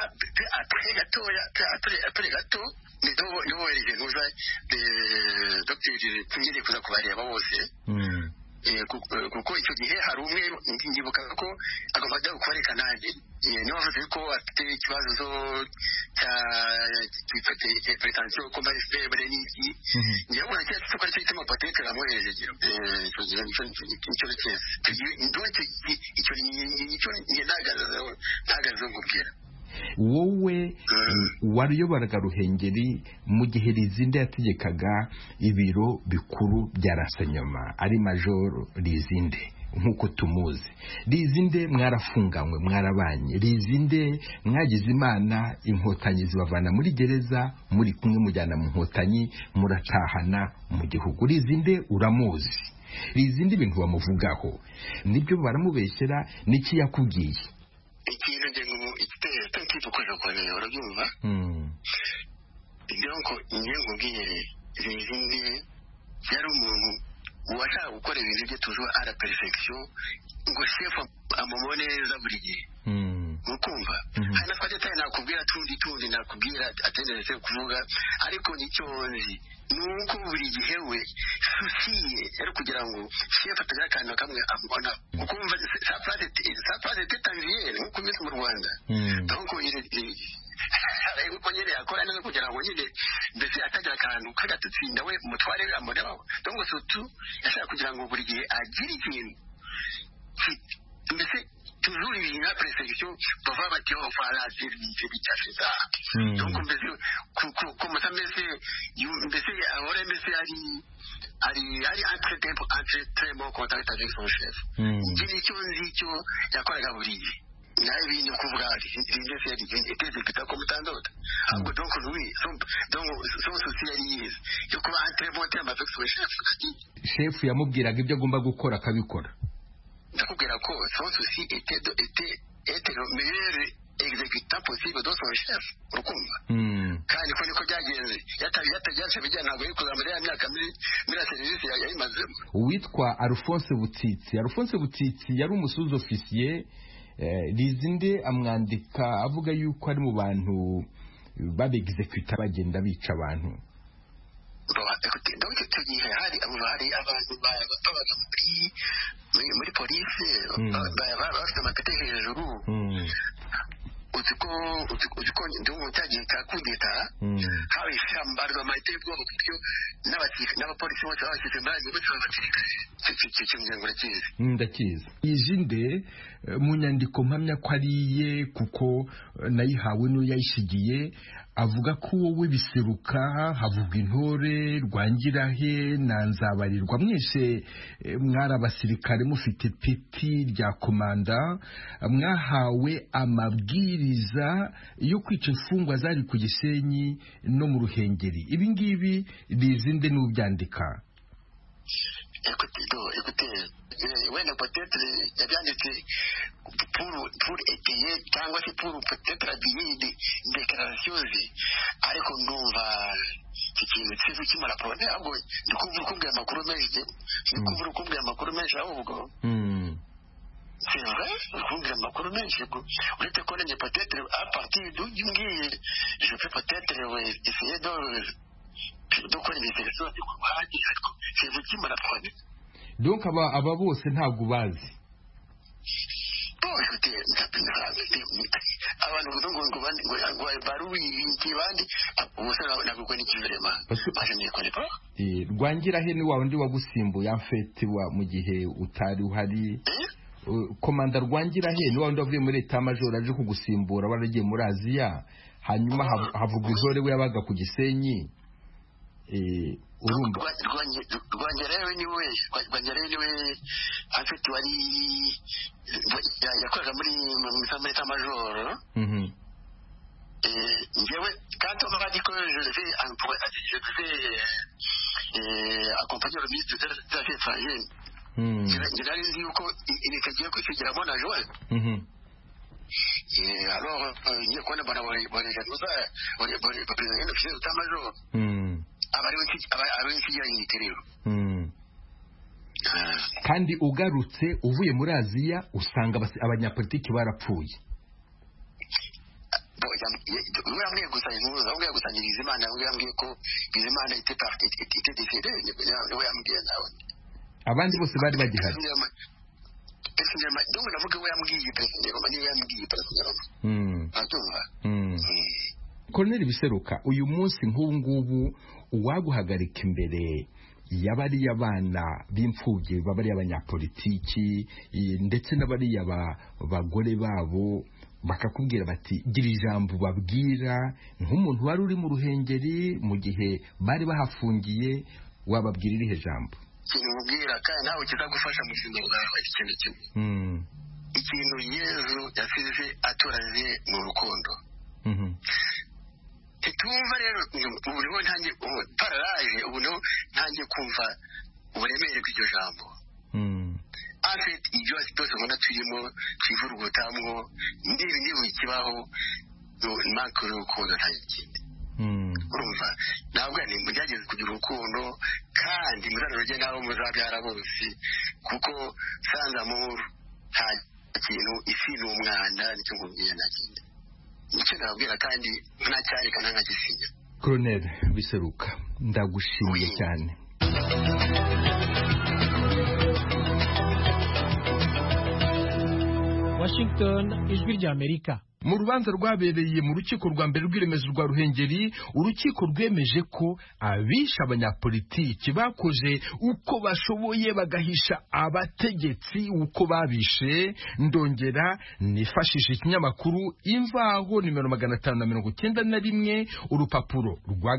[SPEAKER 5] apre gato niho wereje ntuza dogiteri tunyere kuza kubareba bose kuko icyo gihe hari umwe ngibuka ko agomba kwerekana nanjye niba bavuze ko afite ikibazo cya hypertension ko mari febre n'iki ngiye kubona cyane ko ari cyo gituma patete ramwereje icyo gihe nicyo ntagaze ngubwira.
[SPEAKER 2] Wowe wariyobaraga Ruhengeri mu gihe Rizinde yategekaga ibiro bikuru bya Rasanyama ari Major Rizinde nk'uko tumuzi. Rizinde mwarafunganywe, mwarabanye. Rizinde mwagize Imana, inkotanyi zibavana muri gereza, muri kumwe mujyana mu nkotanyi, muratahana mu gihugu. Rizinde uramuzi. Rizinde ibintu bamuvugaho nibyo baramubeshyera, niki yakubwiye?
[SPEAKER 5] Ikintu igiteye tukivuga ko nayo urabyumva donc ngiye ngubwiye Rizinde yari umuntu washaka gukora ibintu bye toujours à la perfection ngo chef amubone neza buri gihe ukumva hana twaje cyane nakubwira tundi nakubwira atenderetse kuvuga ariko nicyo nzi nuko buri gihe we susiye yari kugira ngo chef atagira akantu kamwe amubona ukumva sa phrase tétanvier nkuko bise mu Rwanda donc ariko ko nyine yakora neza kugira ngo nyine mbese atagira akantu kagatutsinda we mutware amurebaho donc surtout yashaka kugira ngo buri gihe agire ikintu mbese toujours il y a perfection bava bati on fera la service bitafé ça donc mbese comme ça mbese ahora mbese ari entre très bon contact avec son chef ngiri cyo nzicyo yakoraga buri gihe naye bintu kuvuga Rizinde yari était comme tant d'autres donc lui son souci yari yo kuba entre bon terme avec son
[SPEAKER 2] chef yamubwiraga ibyo agomba gukora akabikora.
[SPEAKER 5] Ndakubwira ko son souci était le meilleur exécutant possible de son chef urukumva kandi ko niko byagenze yatajyaje bijyana ntabwo yikoza muri ya myaka muri serivisi yayimazemo.
[SPEAKER 2] Uwitwa Alphonse Butitsi yari umusuzi officier. Rizinde amwandika avuga yuko ari mu bantu babexecuta bagenda bica abantu.
[SPEAKER 5] Donc icyo gihe hari abantu babaga muri polisi bafite amapeti hejuru uziko ndumva cyagiye ka kudeta haba ishyamba ry'amahite y'ubwoko buryo n'abapolisi bose babashyize imbaraga bose babakirika cy'umuryango urakizi.
[SPEAKER 2] Ndakizi Rizinde mu nyandiko mpamya ko ariye kuko nayihawe n'uwo yayishigiye avuga ko wowe Biseruka havugwa Intore Rwangirahe na Nzabarirwa mwese mwari abasirikare mufite peti rya komanda mwahawe amabwiriza yo kwica imfungwa zari ku Gisenyi no mu Ruhengeri. Ibi ngibi Rizinde n'ubyandika.
[SPEAKER 5] Écoutez, wenda peut-être yabyanditse pour étayer cyangwa se pour peut-être habiller des déclarations ariko ndumva ikintu cyiza kimara prone ahubwo ndikuvura kumbwira amakuru menshi ahubwo c'est vrai kumbwira amakuru menshi uretse ko nenye peut-être à partir d'où ngiye je peux peut-être essayer de gukora investigations ariko c'est vous qui me la prenez.
[SPEAKER 2] Donc aba bose ntabwo bazi.
[SPEAKER 5] Abantu ngo baruwinki bandi ubuse nabwo ni kiverema baje ne konepa.
[SPEAKER 2] Rwangirahe ni wa wundi wagusimbuye amfete wa mu gihe utari uhari. Komanda Rwangirahe ni wa wundi wavuye muri Etat Major aje kugusimbura waragiye muri Aziya hanyuma havugwa Intore we yabaga ku Gisenyi. urumva
[SPEAKER 5] Rwangerewe niwe afite wari yakoraga muri majoro njyewe quand on m'a dit que je devais accompagner le ministre des Affaires étrangères je l'ai dit yuko inikagiye kwifigira mbona Joel alors niyo kona bana bari ganuza bari officier d'état-major abari kigira initerero
[SPEAKER 2] kandi ugarutse uvuye muri Aziya usanga abanyapolitiki barapfuye
[SPEAKER 5] yambwiye gusangira Bizimana yambwiye ko Bizimana était décédé yambwiye nawe
[SPEAKER 2] abandi bose bari bagihari
[SPEAKER 5] donc navuga we yambwiye president
[SPEAKER 2] Colonel Biseruka uyu munsi nk'ubu ngubu uwaguhagarika imbere y'abari abana b'imfubyi babari abanyapolitiki ndetse n'abari bagore babo bakakubwira bati gira ijambo babwira nk'umuntu wari uri mu Ruhengeri mu gihe bari bahafungiye wababwira irihe jambo
[SPEAKER 5] kimubwira kandi nawe kizagufasha mu buzima bwawe ikintu kimwe ikintu Yesu yasize aturaze mu rukundo tumva rero ubu niho ntangiye pararaje ubu niho ntangiye kumva uburemere bw'iryo jambo afite ibyo byose ubona turimo twivurugutamwo niba ikibaho makuru y'urukundo nta kindi urumva ntabwo ni mugerageze kugira urukundo kandi muzarurye n'abo muzabyara bose kuko sans amour nta kintu isi ni umwanda nicyo nkubwiye nta kindi nicyo nababwira kandi ntacyareka ntagisinya.
[SPEAKER 2] Colonel Biseruka ndagushimiye cyane.
[SPEAKER 3] Washington, ijwi ry'Amerika.
[SPEAKER 2] Mu rubanza rwabereye mu rukiko rwa mbere rw'iremezo rwa Ruhengeri urukiko rwemeje ko abisha abanyapolitiki bakoze uko bashoboye bagahisha abategetsi uko babishe. Ndongera nifashishije ikinyamakuru Imvaho nimero 591 urupapuro rwa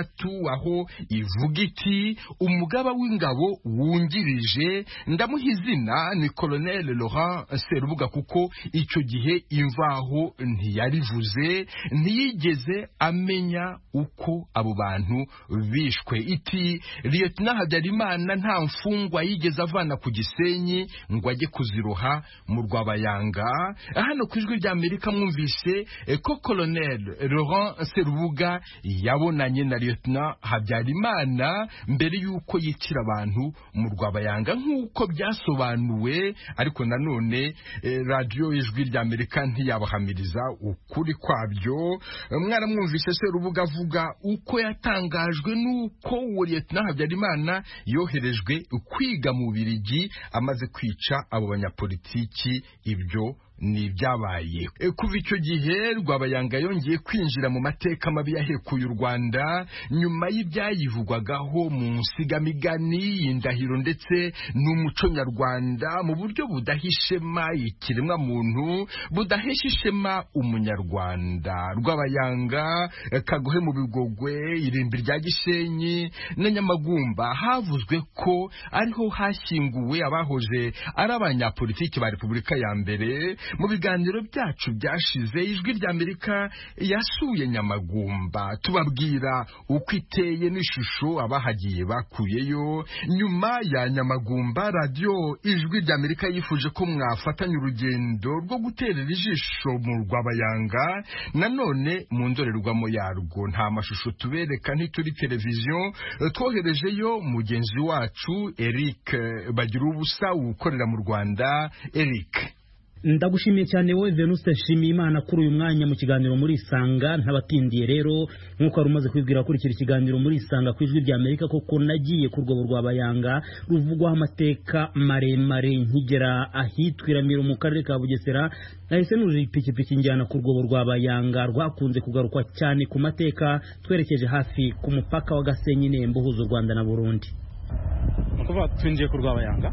[SPEAKER 2] 6 aho ivuga iti umugaba w'ingabo wungirije ndamuha izina ni Colonel Laurent Serubuga kuko icyo gihe Imvaho ntiyarivuze ntiyigeze amenya uko abo bantu bishwe. Iti Lieutenant Habyarimana nta mfungwa yigeze avana ku Gisenyi ngo ajye kuziroha mu Rwabayanga. Hano ku ijwi ry'Amerika mwumvise ko Colonel Laurent Serubuga yabonanye na Lieutenant Habyarimana mbere yuko yitira abantu mu Rwabayanga nk'uko byasobanuwe, ariko nanone radio ijwi ry'Amerika ntiyabahamiriza ukuri kwabyo. Mwaramwumvise Serubuga avuga uko yatangajwe nuko Lieutenant Habyarimana yoherejwe kwiga mu Bubiligi amaze kwica abo banyapolitiki. Ibyo ni byabaye kuva icyo gihe Rwabayanga yongeye kwinjira mu mateka mabi yahekuye u Rwanda nyuma y'ibyayivugwagaho mu nsigamigani indahiro ndetse n'umuco nyarwanda mu buryo budahishema ikiremwa muntu budaheshishema umunyarwanda. Rwabayanga, Kagohe mu Bigogwe, irimbi rya Gisenyi na Nyamagumba havuzwe ko ariho hashyinguwe abahoje ari abanyapolitiki ba Repubulika ya mbere. Mu biganiro byacu byashize ijwi ry'Amerika yasuye Nyamagumba tubabwira uko iteye n'ishusho abahagiye bakuyeyo. Nyuma ya Nyamagumba radio ijwi ry'Amerika yifuje ko mwafatanya urugendo rwo guterera ijisho mu Rwabayanga. Nanone mu ndorerwamo yarwo nta mashusho tubereka ntituri televiziyo, twoherejeyo mugenzi wacu Eric Bagirubusa ukorera mu Rwanda. Eric,
[SPEAKER 8] ndagushimiye cyane wowe Venuste Nshimiyimana kuri uyu mwanya mu kiganiro muri Isanga. Ntabatindiye rero nkuko ari umaze kwibwira kuri iki kiganiro muri Isanga ku ijwi ry'Amerika koko nagiye ku rwobo Rwabayanga ruvugwaho amateka maremare nkigera ahitwiramira mu karere ka Bugesera. Nahise nuje ipikipiki njyana ku rwobo Rwabayanga rwakunze kugarukwa cyane ku mateka twerekeje hafi ku mupaka wa Gasenyi Nembo uhuza u Rwanda na Burundi.
[SPEAKER 9] Nukuvuga twinjiye ku Rwabayanga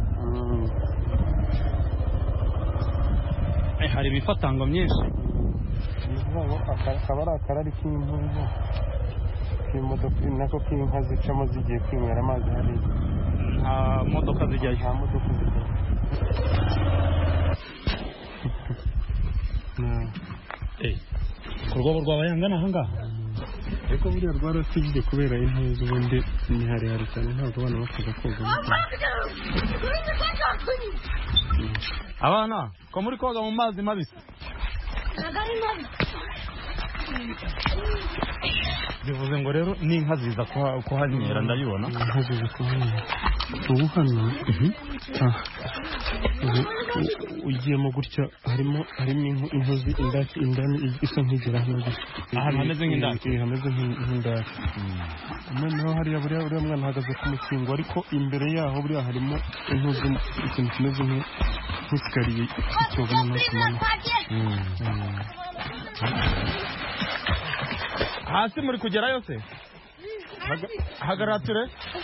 [SPEAKER 9] hari ibifatango myinshi
[SPEAKER 10] akaba ari akarari k'imvura k'imodoka nako k'inka zicamo zigiye kwinywera amazi hariya.
[SPEAKER 9] nta modoka zijyayo. ku rwobo rw'abayanga ni ahangaha
[SPEAKER 10] ariko buriya rwarasigiye kubera intuzi ubundi ni harehare cyane ntabwo abana bakaza koga.
[SPEAKER 9] abana ko muri koga mu mazi mabisi bivuze ngo rero n'inka ziza kuhanyera ndabibona.
[SPEAKER 10] inka ziza kuhanyera ubu hano ugiyemo gutya harimo intozi indani isa nk'igera hano
[SPEAKER 9] ahantu hameze nk'indaki.
[SPEAKER 10] hameze nk'indaki. noneho hariya uriya mwana ahagaze ku mukingo ariko imbere yaho buriya harimo intozi ikintu kimeze nk'isikariye icyobo noneho kimanuka.
[SPEAKER 9] hasi muri kugerayo se hagarara ture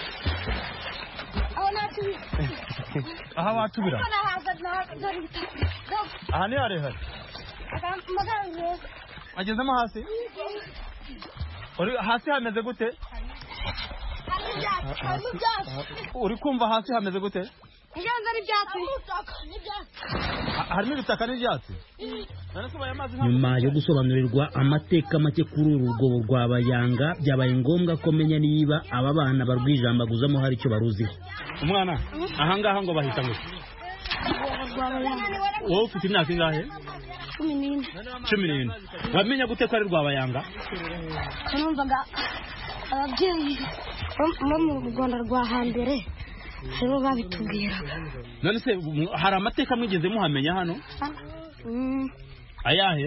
[SPEAKER 9] aha watubira aha ni harehare agezemo hasi hasi hameze gute uri kumva hasi hameze gute harimo ibitaka n'ibyatsi.
[SPEAKER 8] nyuma yo gusobanurirwa amateka make kuri uru rwobo rwa Bayanga byabaye ngombwa ko menya niba aba bana barwijambaguzamo hari icyo baruziho.
[SPEAKER 9] umwana ahangaha ngo bahita ngo wowe ufite imyaka ingahe? 14. wamenya gute ko ari Rwabayanga?
[SPEAKER 11] numvaga ababyeyi bo mu Rwanda rwa hambere nibo babitubwiraga.
[SPEAKER 9] none se hari amateka mwigeze muhamenya hano? ayahe?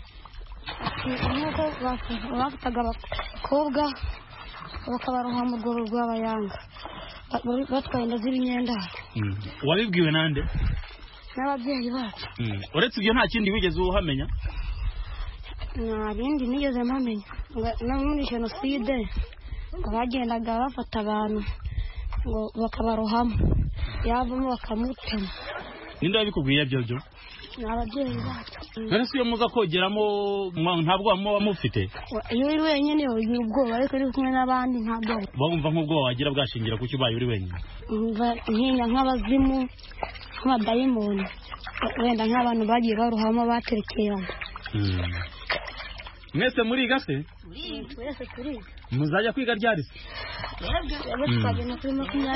[SPEAKER 11] nuko bafataga abakobwa bakabaroha mu rwobo rw'Abayanga batwaye inda z'imyenda.
[SPEAKER 9] wabibwiwe nande?
[SPEAKER 11] n'ababyeyi bacu.
[SPEAKER 9] uretse ibyo nta kindi wigeze uhamenya?
[SPEAKER 11] nta bindi nigeze mpamenya. no muri jenoside bagendaga bafata abantu ngo bakabarohamo yavamo bakamutema.
[SPEAKER 9] ninde wabikubwiye ibyo byo?
[SPEAKER 11] ni ababyeyi bacu.
[SPEAKER 9] none se iyo muza kogeramo ntabwo muba mufite?
[SPEAKER 11] iyo uri wenyine ugira ubwoba ariko uri kumwe n'abandi nta bwoba.
[SPEAKER 9] wumva nk'ubwoba wagira bwashingira ku cyo ubaye uri wenyine?
[SPEAKER 11] ntinya nk'abazimu nk'abadayimoni wenda nk'abantu bagiye barohamo baterekerana.
[SPEAKER 9] mwese muriga se?
[SPEAKER 11] twese turiga.
[SPEAKER 9] muzajya kwiga ryari se?
[SPEAKER 11] twagenda kuri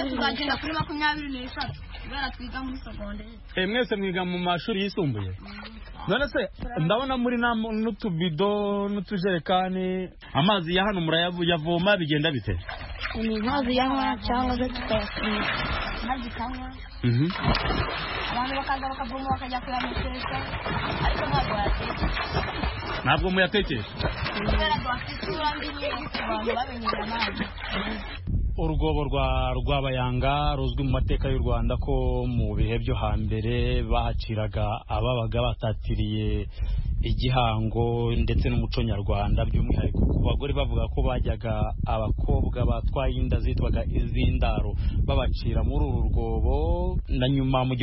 [SPEAKER 11] 23 kubera twiga muri segonderi.
[SPEAKER 9] mwese mwiga mu mashuri yisumbuye? none se ndabona muri n'utubido n'utujerekani. amazi ya hano murayavoma bigenda bite?
[SPEAKER 11] ni amazi yanywa cyangwa se tukayasoma mazi kanywa. abantu bakaza bakavoma bakajya kuyamesesha ariko ntabwo yatekesha.
[SPEAKER 9] ntabwo muyatekesha?
[SPEAKER 11] kubera dufite urambi abantu bamenyera amazi.
[SPEAKER 9] urwobo rwa Bayanga ruzwi mu mateka y'u Rwanda ko mu bihe byo hambere bahaciraga ababaga batatiriye igihango ndetse n'umuco nyarwanda, by'umwihariko ku bagore bavuga ko bajyaga abakobwa batwaye inda zitwaga iz'indaro babacira muri uru rwobo. na nyuma mu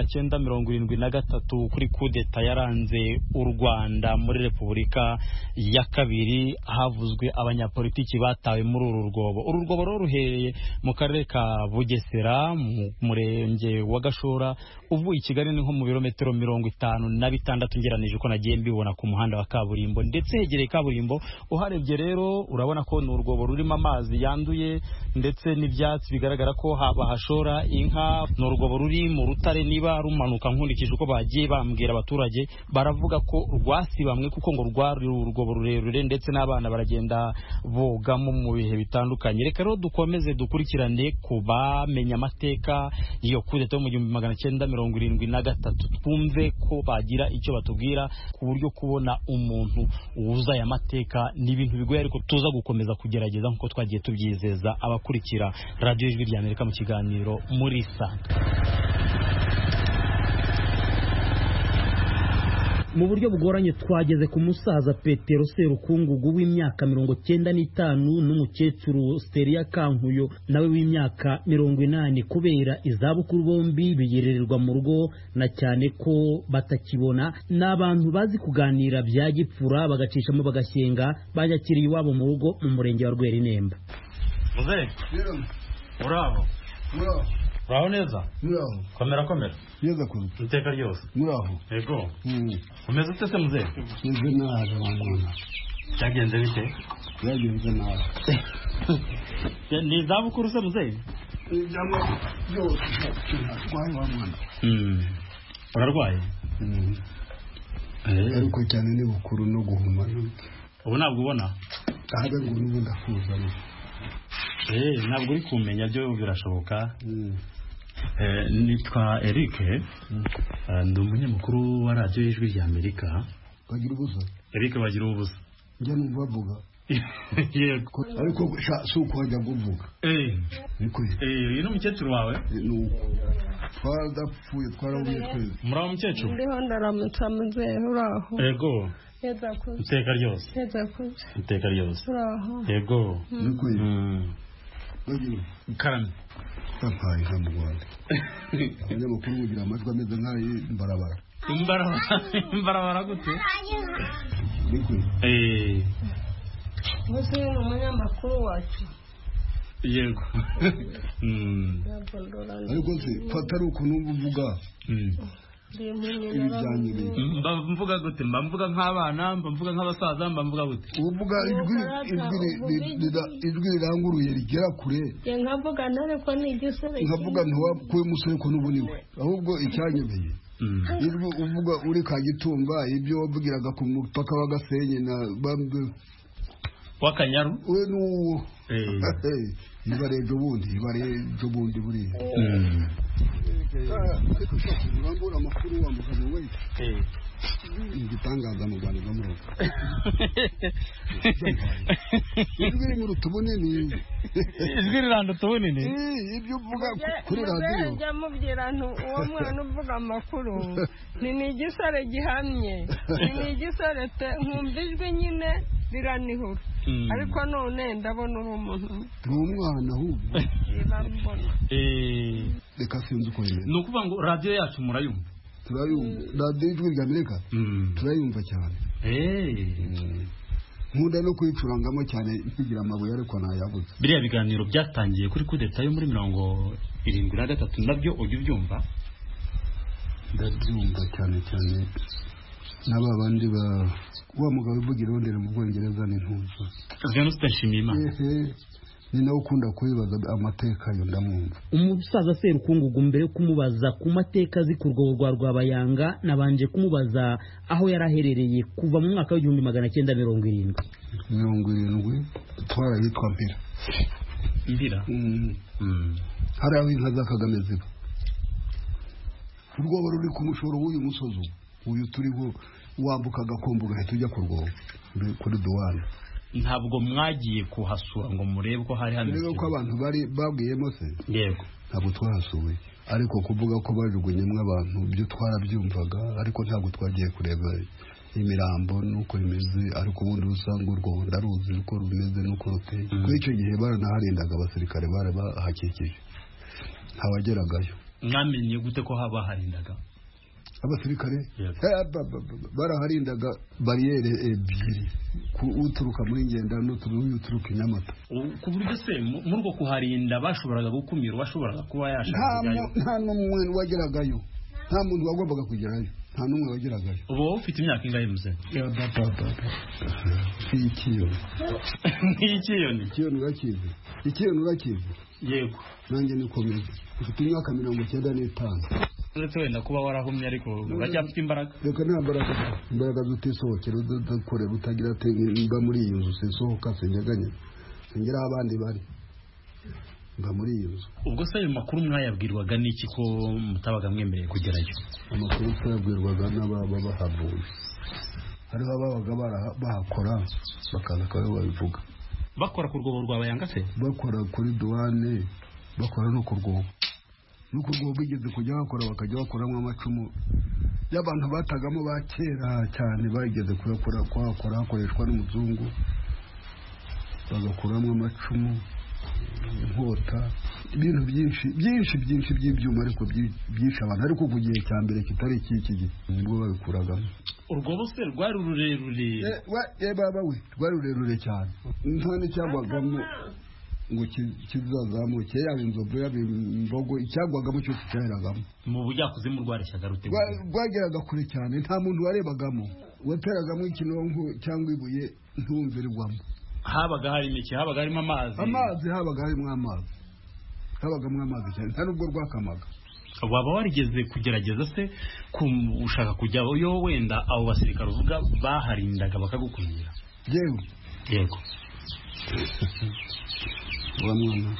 [SPEAKER 9] 1973 kuri kudeta yaranze u Rwanda muri Repubulika ya kabiri havuzwe abanyapolitiki batawe muri uru rwobo. uru rwobo rero ruhereye mu karere ka Bugesera mu murenge wa Gashora, uvuye i Kigali ni nko mu birometero 56 ngeranije uko nagiye mbibona ku muhanda wa kaburimbo, ndetse hegereye kaburimbo. uharebye rero urabona ko ni urwobo rurimo amazi yanduye ndetse n'ibyatsi bigaragara ko bahashora inka. ni urwobo ruri mu rutare, niba rumanuka nkurikije uko bagiye bambwira abaturage baravuga ko rwasibamwe kuko ngo rwari urwobo rurerure ndetse n'abana baragenda bogamo mu bihe bitandukanye. reka rero dukomeze dukurikirane ku bamenya amateka iyo kudeta yo mu 1973 twumve ko bagira icyo batubwira ku buryo kubona umuntu wuza aya mateka ni ibintu bigoye, ariko tuza gukomeza kugerageza nk'uko twagiye tubyizeza abakurikira Radio Ijwi ry'Amerika mu kiganiro muri Sanga.
[SPEAKER 8] mu buryo bugoranye twageze ku musaza Petero Serukungugu w'imyaka 95 n'umukecuru Steria Kankuyo nawe w'imyaka 80 kubera izabukuru bombi biyerererwa mu rugo na cyane ko batakibona n'abantu bazi kuganira bya gipfura bagacishamo bagashyenga banyakiriye iwabo mu rugo mu murenge wa Rwerinemba.
[SPEAKER 9] Muzehe uraho uraho neza komera
[SPEAKER 12] neza kuri
[SPEAKER 9] iteka ryose
[SPEAKER 12] uraho
[SPEAKER 9] yego umeze ute se muzehe
[SPEAKER 12] neze naje mwana
[SPEAKER 9] cyagenze bite
[SPEAKER 12] yagenze naje
[SPEAKER 9] ni izabukuru se muzehe
[SPEAKER 12] ijambo byose twaye wa mwana
[SPEAKER 9] urarwaye
[SPEAKER 12] ariko cyane ni bukuru no guhuma
[SPEAKER 9] ubu ntabwo ubona
[SPEAKER 12] ahagaze ngo n'ubu ndakuza
[SPEAKER 9] ntabwo uri kumenya byo birashoboka. Nitwa Eric ndi umunyamakuru wa radiyo y'ijwi rya Amerika.
[SPEAKER 12] Bagira ubusa
[SPEAKER 9] Eric bagira ubusa
[SPEAKER 12] njya numva bavuga
[SPEAKER 9] yego
[SPEAKER 12] ariko si uko wajya kuvuga niko
[SPEAKER 9] uyu ni umukecuru wawe
[SPEAKER 12] twadapfuye twarabuye twese
[SPEAKER 9] muri abo mukecuru
[SPEAKER 13] ndiho ndaramutsa muzehe uraho
[SPEAKER 9] yego iteka ryose iteka ryose
[SPEAKER 13] uraho
[SPEAKER 9] yego
[SPEAKER 12] niko
[SPEAKER 9] karame
[SPEAKER 12] tampaye nka mu Rwanda abanyamakuru bagira amajwi ameze nk'imbarabara
[SPEAKER 9] imbarabara gute
[SPEAKER 12] niko
[SPEAKER 13] muzehe ni umunyamakuru wacu
[SPEAKER 9] yego
[SPEAKER 12] ariko se fata ari ukuntu uvuga
[SPEAKER 9] mvuga gute mvuga nk'abana mvuga nk'abasaza mvuga gute
[SPEAKER 12] uvuga ijwi riranguruye rigera kure
[SPEAKER 13] nkavuga ntareko ni igisore
[SPEAKER 12] nkavuga ntiwakuye umusore ko n'ubuniwe ahubwo icyanyemeye ijwi uvuga uri Kagitumba ibyo wavugiraga ku mupaka wa Gasenyi na bambe
[SPEAKER 9] w'Akanyaru
[SPEAKER 12] we n'uwo ibarejo bundi buriya urambura amakuru wa mugabo we igitangaza mu Rwanda rw'amuroga ijwi riri mu rutubunini
[SPEAKER 9] ijwi riranda tubunini
[SPEAKER 12] ibyo uvuga kuri radiyo
[SPEAKER 13] njya mubwira uwo mwana uvuga amakuru ni igisore gihamye ni igisore nkumva ijwi nyine riranihura ariko none ndabona uri umuntu
[SPEAKER 12] ni umwana ahubwo
[SPEAKER 13] bambona
[SPEAKER 12] reka sinzi uko bimeze
[SPEAKER 9] ni ukuvuga ngo radiyo yacu murayumva
[SPEAKER 12] radiyo y'ijwi rya Amerika turayumva cyane nkunda no kuyicurangamo cyane ntigira amabuye ariko ntayabuze
[SPEAKER 9] biriya biganiro byatangiye kuri kudeta yo muri 73 nabyo ujya ubyumva
[SPEAKER 12] ndabyumva cyane n'aba bandi wa mugabo uvugira irondera mu Bwongereza n'intuzo
[SPEAKER 9] Venuste Nshimiyimana
[SPEAKER 12] ni nawe ukunda kubibaza amateka yo ndamwumva.
[SPEAKER 8] Umusaza Serukungugu mbere yo kumubaza ku mateka zikurwa rwa Rwabayanga nabanje kumubaza aho yaraherereye kuva mu mwaka w'1970
[SPEAKER 12] twarayitwa
[SPEAKER 9] Mbira
[SPEAKER 12] hari aho inka za Kagame ziba urwobo ruri ku mushoro w'uyu musozi uyu turiho wambuka agakombo ugahita ujya ku rwobo kuri duwane.
[SPEAKER 9] Ntabwo mwagiye kuhasura ngo murebe ko hari hano
[SPEAKER 12] rero ko abantu bari babwiyemo se
[SPEAKER 9] yego
[SPEAKER 12] ntabwo twahasuye ariko kuvuga ko bajugunyemo abantu byo twarabyumvaga ariko ntabwo twagiye kureba imirambo nuko bimeze ariko ubundi usanga urwo ndaruzi uko rumeze nuko ruteye kuri icyo gihe baranaharindaga abasirikare bari bahakikije ntawageragayo.
[SPEAKER 9] Mwamenye gute ko haba harindaga
[SPEAKER 12] abasirikare baraharindaga bariyeri ebyiri uturuka muri Ngenda n'uturuka Nyamata
[SPEAKER 9] ku buryo se muri uko kuharinda bashoboraga gukumira bashoboraga kuba yashaka
[SPEAKER 12] nta n'umwe wageragayo nta muntu wagombaga kugerayo nta n'umwe wageragayo.
[SPEAKER 9] Ubu ufite imyaka ingahe muze
[SPEAKER 12] ikiyoni urakizi
[SPEAKER 9] yego
[SPEAKER 12] nanjye nikomeze ufite imyaka 95
[SPEAKER 9] uretse wenda kuba warahumye ariko uracyafite imbaraga.
[SPEAKER 12] Reka nta imbaraga zutisohokera udakorera utagira mba muri iyi nzu sisohoka sengeganye sengera abandi bari mba muri iyi nzu.
[SPEAKER 9] Ubwo se ayo makuru mwayabwirwaga n'iki ko mutabaga mwemereye kugerayo?
[SPEAKER 12] Amakuru twayabwirwaga n'ababa bahavuye hariho ababaga bahakora bakaza akaba babivuga
[SPEAKER 9] bakora ku rwobo Rwabayanga se
[SPEAKER 12] bakora kuri duwane bakora no ku rwobo bigeze kujya bakora bakajya bakoramo amacumu y'abantu batagamo ba kera cyane bageze kuhakora hakoreshwa n'umuzungu bagakuramo amacumu inkota ibintu byinshi by'ibyuma ariko byinshi abantu ariko ku gihe cya mbere kitari iki gihe nibwo babikuragamo.
[SPEAKER 14] urwobo se rwari rurerure
[SPEAKER 12] baba we rwari rurerure cyane nta n'icyagwagamo ngo kizazamuke yaba inzovu yaba imbogo icyagwagamo cyose cyahiragamo.
[SPEAKER 14] mu bujyakuzimu rwareshyaga rute?
[SPEAKER 12] rwageraga kure cyane nta muntu warebagamo wateragamo ikinonko cyangwa ibuye ntumve rigwamo.
[SPEAKER 14] habaga hari imiki, habaga harimo amazi
[SPEAKER 12] habaga harimo amazi, habagamo amazi cyane nta nubwo rwakamaga.
[SPEAKER 14] waba warigeze kugerageza se ushaka kujya yo wenda abo basirikare uvuga baharindaga bakagukumira?
[SPEAKER 12] yego wa mwana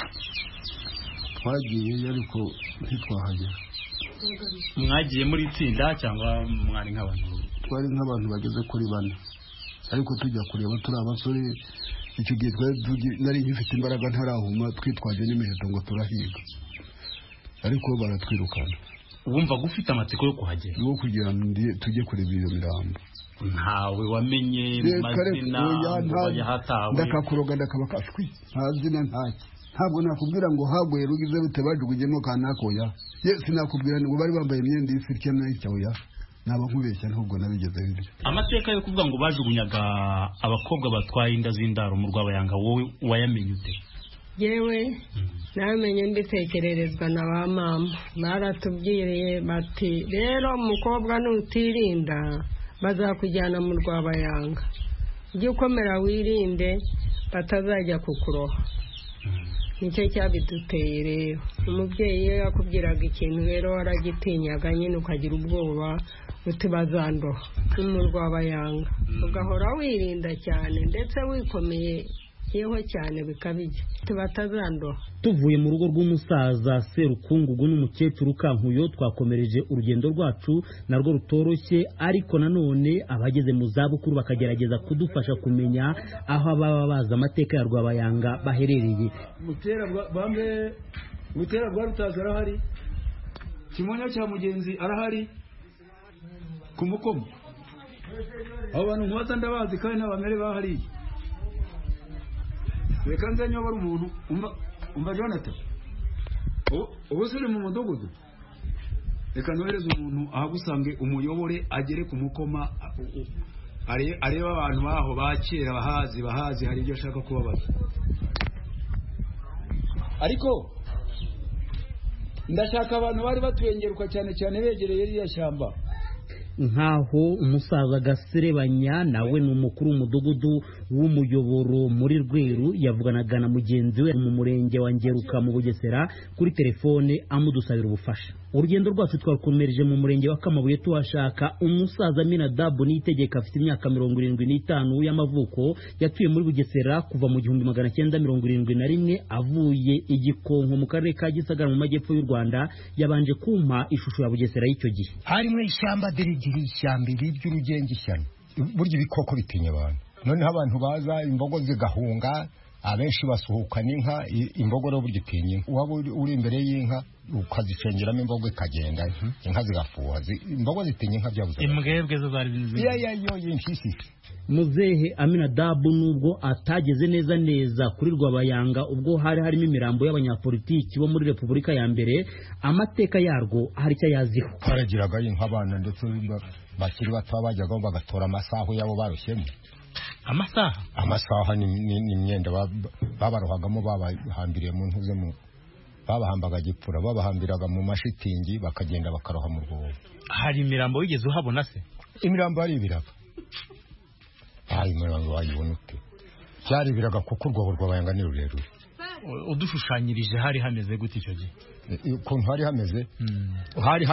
[SPEAKER 12] twagiye ariko ntitwahagera.
[SPEAKER 14] mwagiye muri itsinda cyangwa mwari nk'abantu?
[SPEAKER 12] twari nk'abantu bageze kuri 4 ariko tujya kureba turi abasore. icyo gihe nari ngifite imbaraga ntarahuma twitwaje n'imiheto ngo turahiga ariko baratwirukana.
[SPEAKER 14] wumva gufite amatsiko yo kuhagera?
[SPEAKER 12] no kugira tujye kureba iyo mirambo.
[SPEAKER 14] ntawe wamenye mazina yahatawe?
[SPEAKER 12] ndakakuroga ndakaba kashwi ntazina ntaki. ntabwo nakubwira ngo haguye rugize bite bajugunyemo kanakoya. sinakubwira ngo bari bambaye imyenda y'ifirike n'icyaoya. naba nkubeshya nubwo nabigeze bibiri.
[SPEAKER 14] amateka yo kuvuga ngo bajugunyaga abakobwa batwaye inda z'indaro mu Rwabayanga wowe wayamenye ute?
[SPEAKER 13] yewe namenye mbitekererezwa na ba mama baratubwiriye bati rero umukobwa nutirinda bazakujyana mu Rwabayanga, ujye ukomera wirinde batazajya kukuroha. nicyo cyabiduteye rero. umubyeyi iyo yakubwiraga ikintu rero waragitinyaga nyine ukagira ubwoba uti bazandoha mu Rwabayanga, ugahora wirinda cyane ndetse wikomeye yeho cyane bikabije tubatazandoha.
[SPEAKER 8] tuvuye mu rugo rw'umusaza Serukungugu n'umukecuru Kankuyo twakomereje urugendo rwacu narwo rutoroshye, ariko nanone abageze mu zabukuru bakagerageza kudufasha kumenya aho ababa bazi amateka ya Rwabayanga baherereye.
[SPEAKER 15] Mutera rwa Rutaza arahari, Kimonyo cya Mugenzi arahari, ku Mukomo abo bantu nkubaza ndabazi kandi n'abamere bahari. reka nze nyobora umuntu umva Jonathan ubu suri mu mudugudu, reka nohereze umuntu ahagusange umuyobore agere ku Mukoma areba abantu baho bakera bahazi hari ibyo ashaka kubabaza. ariko ndashaka abantu bari batuyengeruka cyane begereye iriya shyamba.
[SPEAKER 8] nkaho umusaza Gaserebanya nawe ni umukuru w'umudugudu w'umuyoboro muri Rweru yavuganaga na mugenzi we mu murenge wa Ngeruka mu Bugesera kuri telefone amudusabira ubufasha. urugendo rwacu twakomereje mu murenge wa Kamabuye tuhashaka umusaza Aminadabu Niyitegeka afite imyaka 75 y'amavuko, yatuye muri Bugesera kuva mu 1971 avuye Igikonko mu karere ka Gisagara mu majyepfo y'u Rwanda. yabanje kumpa ishusho ya Bugesera y'icyo gihe.
[SPEAKER 6] harimo ishyamba ishyamba ry'urugenge ishyano, burya ibikoko bitinya abantu. noneho abantu baza imbogo zigahunga, abenshi basuhukana inka. imbogo rero burya itinya inka. waba uri imbere y'inka ukazicengeramo imbogo ikagenda, inka zigafuha. imbogo zitinya inka byabuze.
[SPEAKER 14] imbwebwe zo zari
[SPEAKER 6] impyisi.
[SPEAKER 8] Muzehe Aminadabu nubwo atageze neza kuri Rwabayanga ubwo hari harimo imirambo y'abanyapolitiki bo muri Repubulika ya mbere, amateka yarwo hari icyo yaziho.
[SPEAKER 6] haragiraga inka abana ndetse bakiri bato bajyaga bagatora amasaho yabo barushyemo. amasaha ni imyenda babarohagamo, babahambiriye mu ntuze mu babahambaga gipfura, babahambiraga mu mashitingi bakagenda bakaroha mu rwobo.
[SPEAKER 14] hari imirambo wigeze uhabona se?
[SPEAKER 6] imirambo ari ibiraga. imirambo wayibona ute? byari ibiraga kuko urwobo Rwabayanga ni rurerure.
[SPEAKER 14] udushushanyirije hari hameze gute icyo gihe?
[SPEAKER 6] ukuntu hari hameze, hari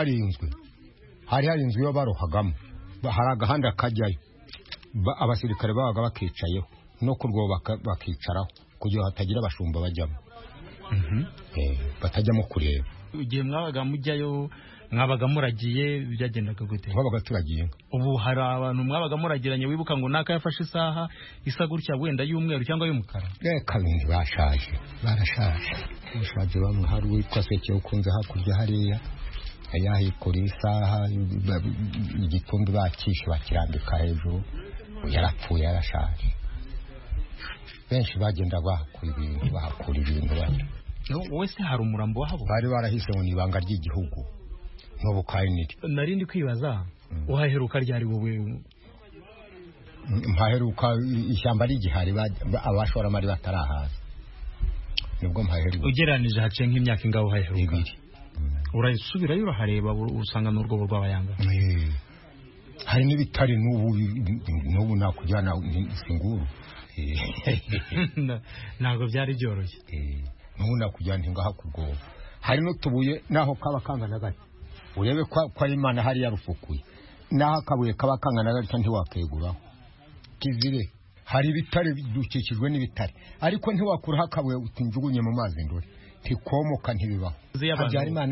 [SPEAKER 6] inzu yo barohagamo, hari agahanda kajyayo, abasirikare babaga bakicayeho no ku rwobo bakicaraho kugira hatagira abashumba bajyamo. batajyamo kureba.
[SPEAKER 14] igihe mwabaga mujyayo mwabaga muragiye byagendaga gute?
[SPEAKER 6] twabaga turagiye.
[SPEAKER 14] ubu hari abantu mwabaga muragiranye wibuka ngo naka yafashe isaha isa gutya wenda y'umweru cyangwa y'umukara?
[SPEAKER 6] reka bindi barashaje. bamwe hari uwitwa Seke ukunze hakurya hariya yahikora isaha igitumbi bakishe bakirambika hejuru yarapfuye yarashaje benshi bagenda bahakura ibintu
[SPEAKER 9] wese hari umurambo wahabo
[SPEAKER 6] bari barahise mu ibanga ry'igihugu n'ubukayiniri
[SPEAKER 3] narindi kwibaza uhaheruka ryari wowe
[SPEAKER 6] mpaheruka ishyamba rigihari abashoramari batarahaza nibwo mpaheruka
[SPEAKER 9] ugereranije haciye nk'imyaka ingaho uhaheruka ibiri urasubirayo urahareba usanga n'urwobo rw'abayanga
[SPEAKER 6] hari n'ibitari n'ubu nakujyana singuru
[SPEAKER 9] ntabwo byari byoroshye
[SPEAKER 6] n'ubu nakujyana ngaha ku rwobo hari n'utubuye naho kaba kangana gato urebe ko Imana hari yarufukuye naho akabuye kaba kangana gato ntiwakeguraho kizire hari ibitare dukikijwe n'ibitare ariko ntiwakuraho akabuye utinjugunye mu mazi ndore ntikomoka ntibibaho Habyarimana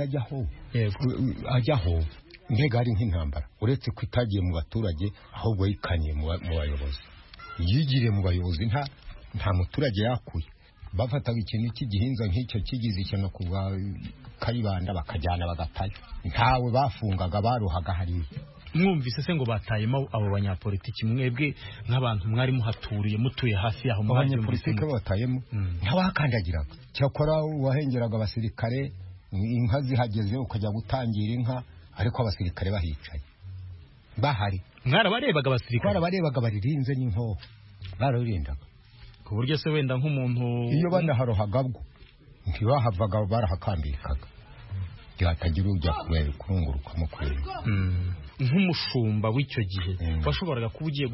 [SPEAKER 6] ajyaho mbega ari nk'intambara uretse ko itagiye mu baturage ahubwo yikaniye mu bayobozi yigiriye mu bayobozi nta muturage yakuye bafataga ikintu cy'igihinza nk'icyo kigize ikintu kuva Kayibanda bakajyana bagatayo ntawe bafungaga baruhaga hariya
[SPEAKER 9] mwumvise se ngo batayemo abo banyapolitiki mwebwe nk'abantu mwari muhaturiye mutuye hafi yaho
[SPEAKER 6] mu banyapolitiki batayemo ntabakandagiraga cyakora wahengeraga abasirikare inka zihageze ukajya gutangira inka ariko abasirikare bahicaye bahari
[SPEAKER 9] mwarabarebaga abasirikare
[SPEAKER 6] barabarebaga baririnze n'inkoho bararindaga
[SPEAKER 9] ku buryo se wenda nk'umuntu
[SPEAKER 6] iyo banaharohaga bwo ntibahavaga barahakambirikaga byatagira ujya kurunguruka mu kureba
[SPEAKER 9] nk'umushumba w'icyo gihe washoboraga kuba ugiye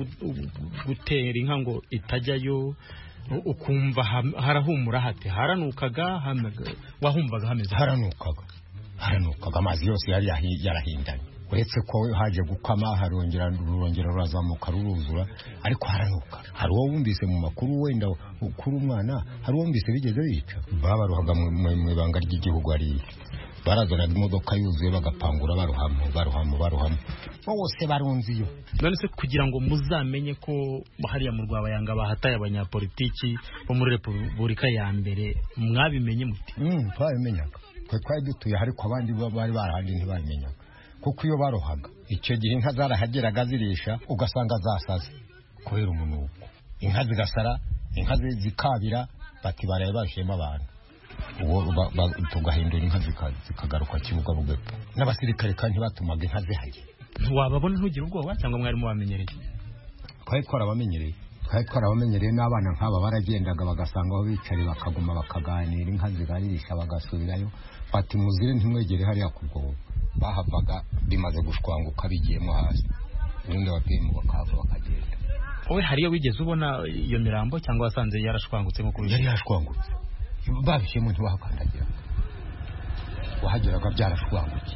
[SPEAKER 9] gutera inka ngo itajyayo ukumva harahumura hate haranukaga wahumvaga hameze
[SPEAKER 6] haranukaga amazi yose yari yarahindanye uretse ko haje gukama harongera rurazamuka ruruzura ariko haranuka hari uwo wumvise mu makuru wenda ukuri umwana hari uwo wumvise bigeze bica babaruhaga mu ibanga ry'igihugu ari barazanaga imodoka yuzuye bagapangura baruhamo bose barunziyo
[SPEAKER 9] none se kugira ngo muzamenye ko hariya mu Rwabayanga bahataye abanyapolitiki bo muri Repubulika ya mbere mwabimenye muti
[SPEAKER 6] twabimenyaga twari dutuye ariko abandi bari barahandi ntibabimenyaga kuko iyo barohaga icyo gihe inka zarahageraga zirisha ugasanga zasaze kubera umunuko inka zigasara inka zikabira bati baraye bashema abantu uwo tugahindura inka zikagaruka kibuga bugepfo n'abasirikare kandi batumaga inka zihage
[SPEAKER 9] wababona ntugire ubwoba cyangwa mwari mubamenyereye
[SPEAKER 6] twari twarabamenyereye n'abana nk'aba baragendaga bagasanga aho bicare bakaguma bakaganira inka zigarisha bagasubirayo bati muzire ntimwegere hariya ku rwobo bahavaga bimaze gushwanguka bigiyemo hasi ubundi ababyeyi bakava bakagenda
[SPEAKER 9] wowe hariyo wigeze ubona iyo mirambo cyangwa wasanze yarashwangutse nko kubiri
[SPEAKER 6] yari yashwangutse babishyemo ntibahakandagira wahageraga byarashwangukiye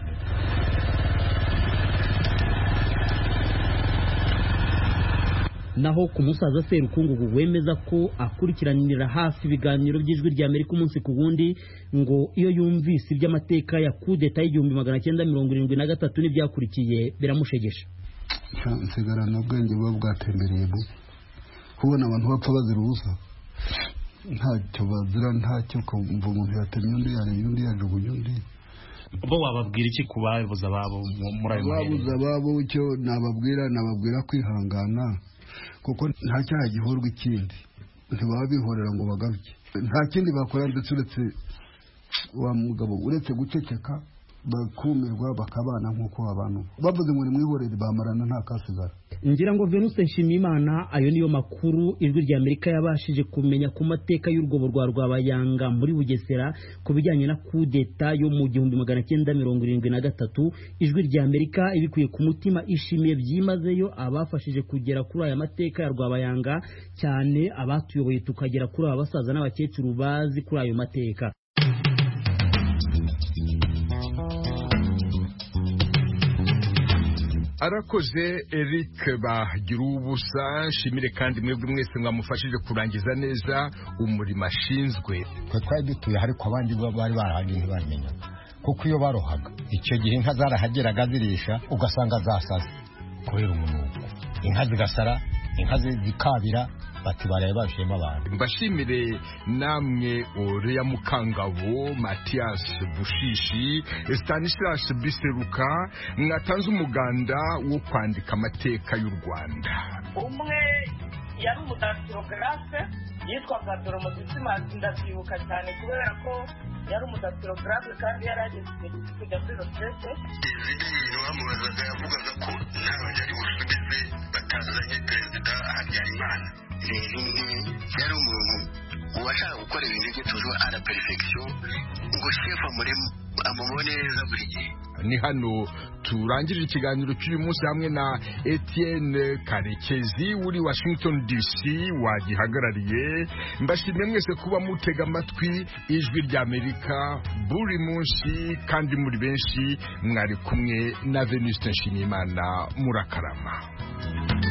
[SPEAKER 8] naho ku musaza Serukungugu wemeza ko akurikiranira hafi ibiganiro by'ijwi rya Amerika umunsi ku wundi ngo iyo yumvise iby'amateka ya kudeta y'1973 n'ibyakurikiye biramushegesha
[SPEAKER 12] nsigarana ubwenge buba bwatembereye kubona abantu bapfa bazira ubusa ntacyo bazira ntacyo kumva umuntu yatemye undi yareba undi yajugunye undi
[SPEAKER 14] bo wababwira iki ku babuze ababo muri ayo mahera
[SPEAKER 12] babuze ababo icyo nababwira kwihangana kuko nta cyaha gihorwa ikindi ntibaba bihorera ngo bagaruke nta kindi bakora ndetse uretse wa mugabo uretse guceceka bakumirwa bakabana nk'uko abantu bavuze ngo nimwihorere bamarana nta kasigara
[SPEAKER 8] ngira ngo Venus Nshimiyimana ayo niyo makuru ijwi rya Amerika yabashije kumenya ku mateka y'urwobo rwa Rwabayanga muri Bugesera ku bijyanye na kudeta yo mu 1973 ijwi rya Amerika ibikuye ku mutima ishimiye byimazeyo abafashije kugera kuri aya mateka ya Rwabayanga cyane abatuyoboye tukagera kuri aba basaza n'abakecuru bazi kuri ayo mateka.
[SPEAKER 2] Arakoze Eric Bagirubusa shimire kandi mwebwe mwese mwamufashije kurangiza neza umurimo ashinzwe.
[SPEAKER 6] Twari dutuye ariko abandi bari barahandi ntibamenya kuko iyo barohaga icyo gihe inka zarahageraga zirisha ugasanga zasaze kubera umunuko inka zigasara inka zikabira bati baraye bashema abantu.
[SPEAKER 2] Mbashimire namwe Oreya Mukangabo, Mathias Bushishi, Stanislas Biseruka, mwatanze umuganda wo kwandika amateka y'u Rwanda.
[SPEAKER 4] Umwe yari umudatirogarafe yitwaga Doromodisimas, ndabyibuka cyane kubera ko yari umudatirogarafe kandi yari ageze kujya kuri retraite.
[SPEAKER 5] Izindi bamubazaga yavugaga ko ntawe yari busubize batazanye perezida Habyarimana. Yari umuntu uwashaka gukora ibintu bye toujours à la perfection, ngo chef amubone neza buri gihe.
[SPEAKER 2] Ni hano turangirira ikiganiro cy'uyu munsi hamwe na Etienne Karekezi uri Washington DC wagihagarariye. Mbashimiye mwese kuba mutega amatwi ijwi ry'Amerika buri munsi kandi muri benshi. Mwari kumwe na Venuste Nshimiyimana, murakarama.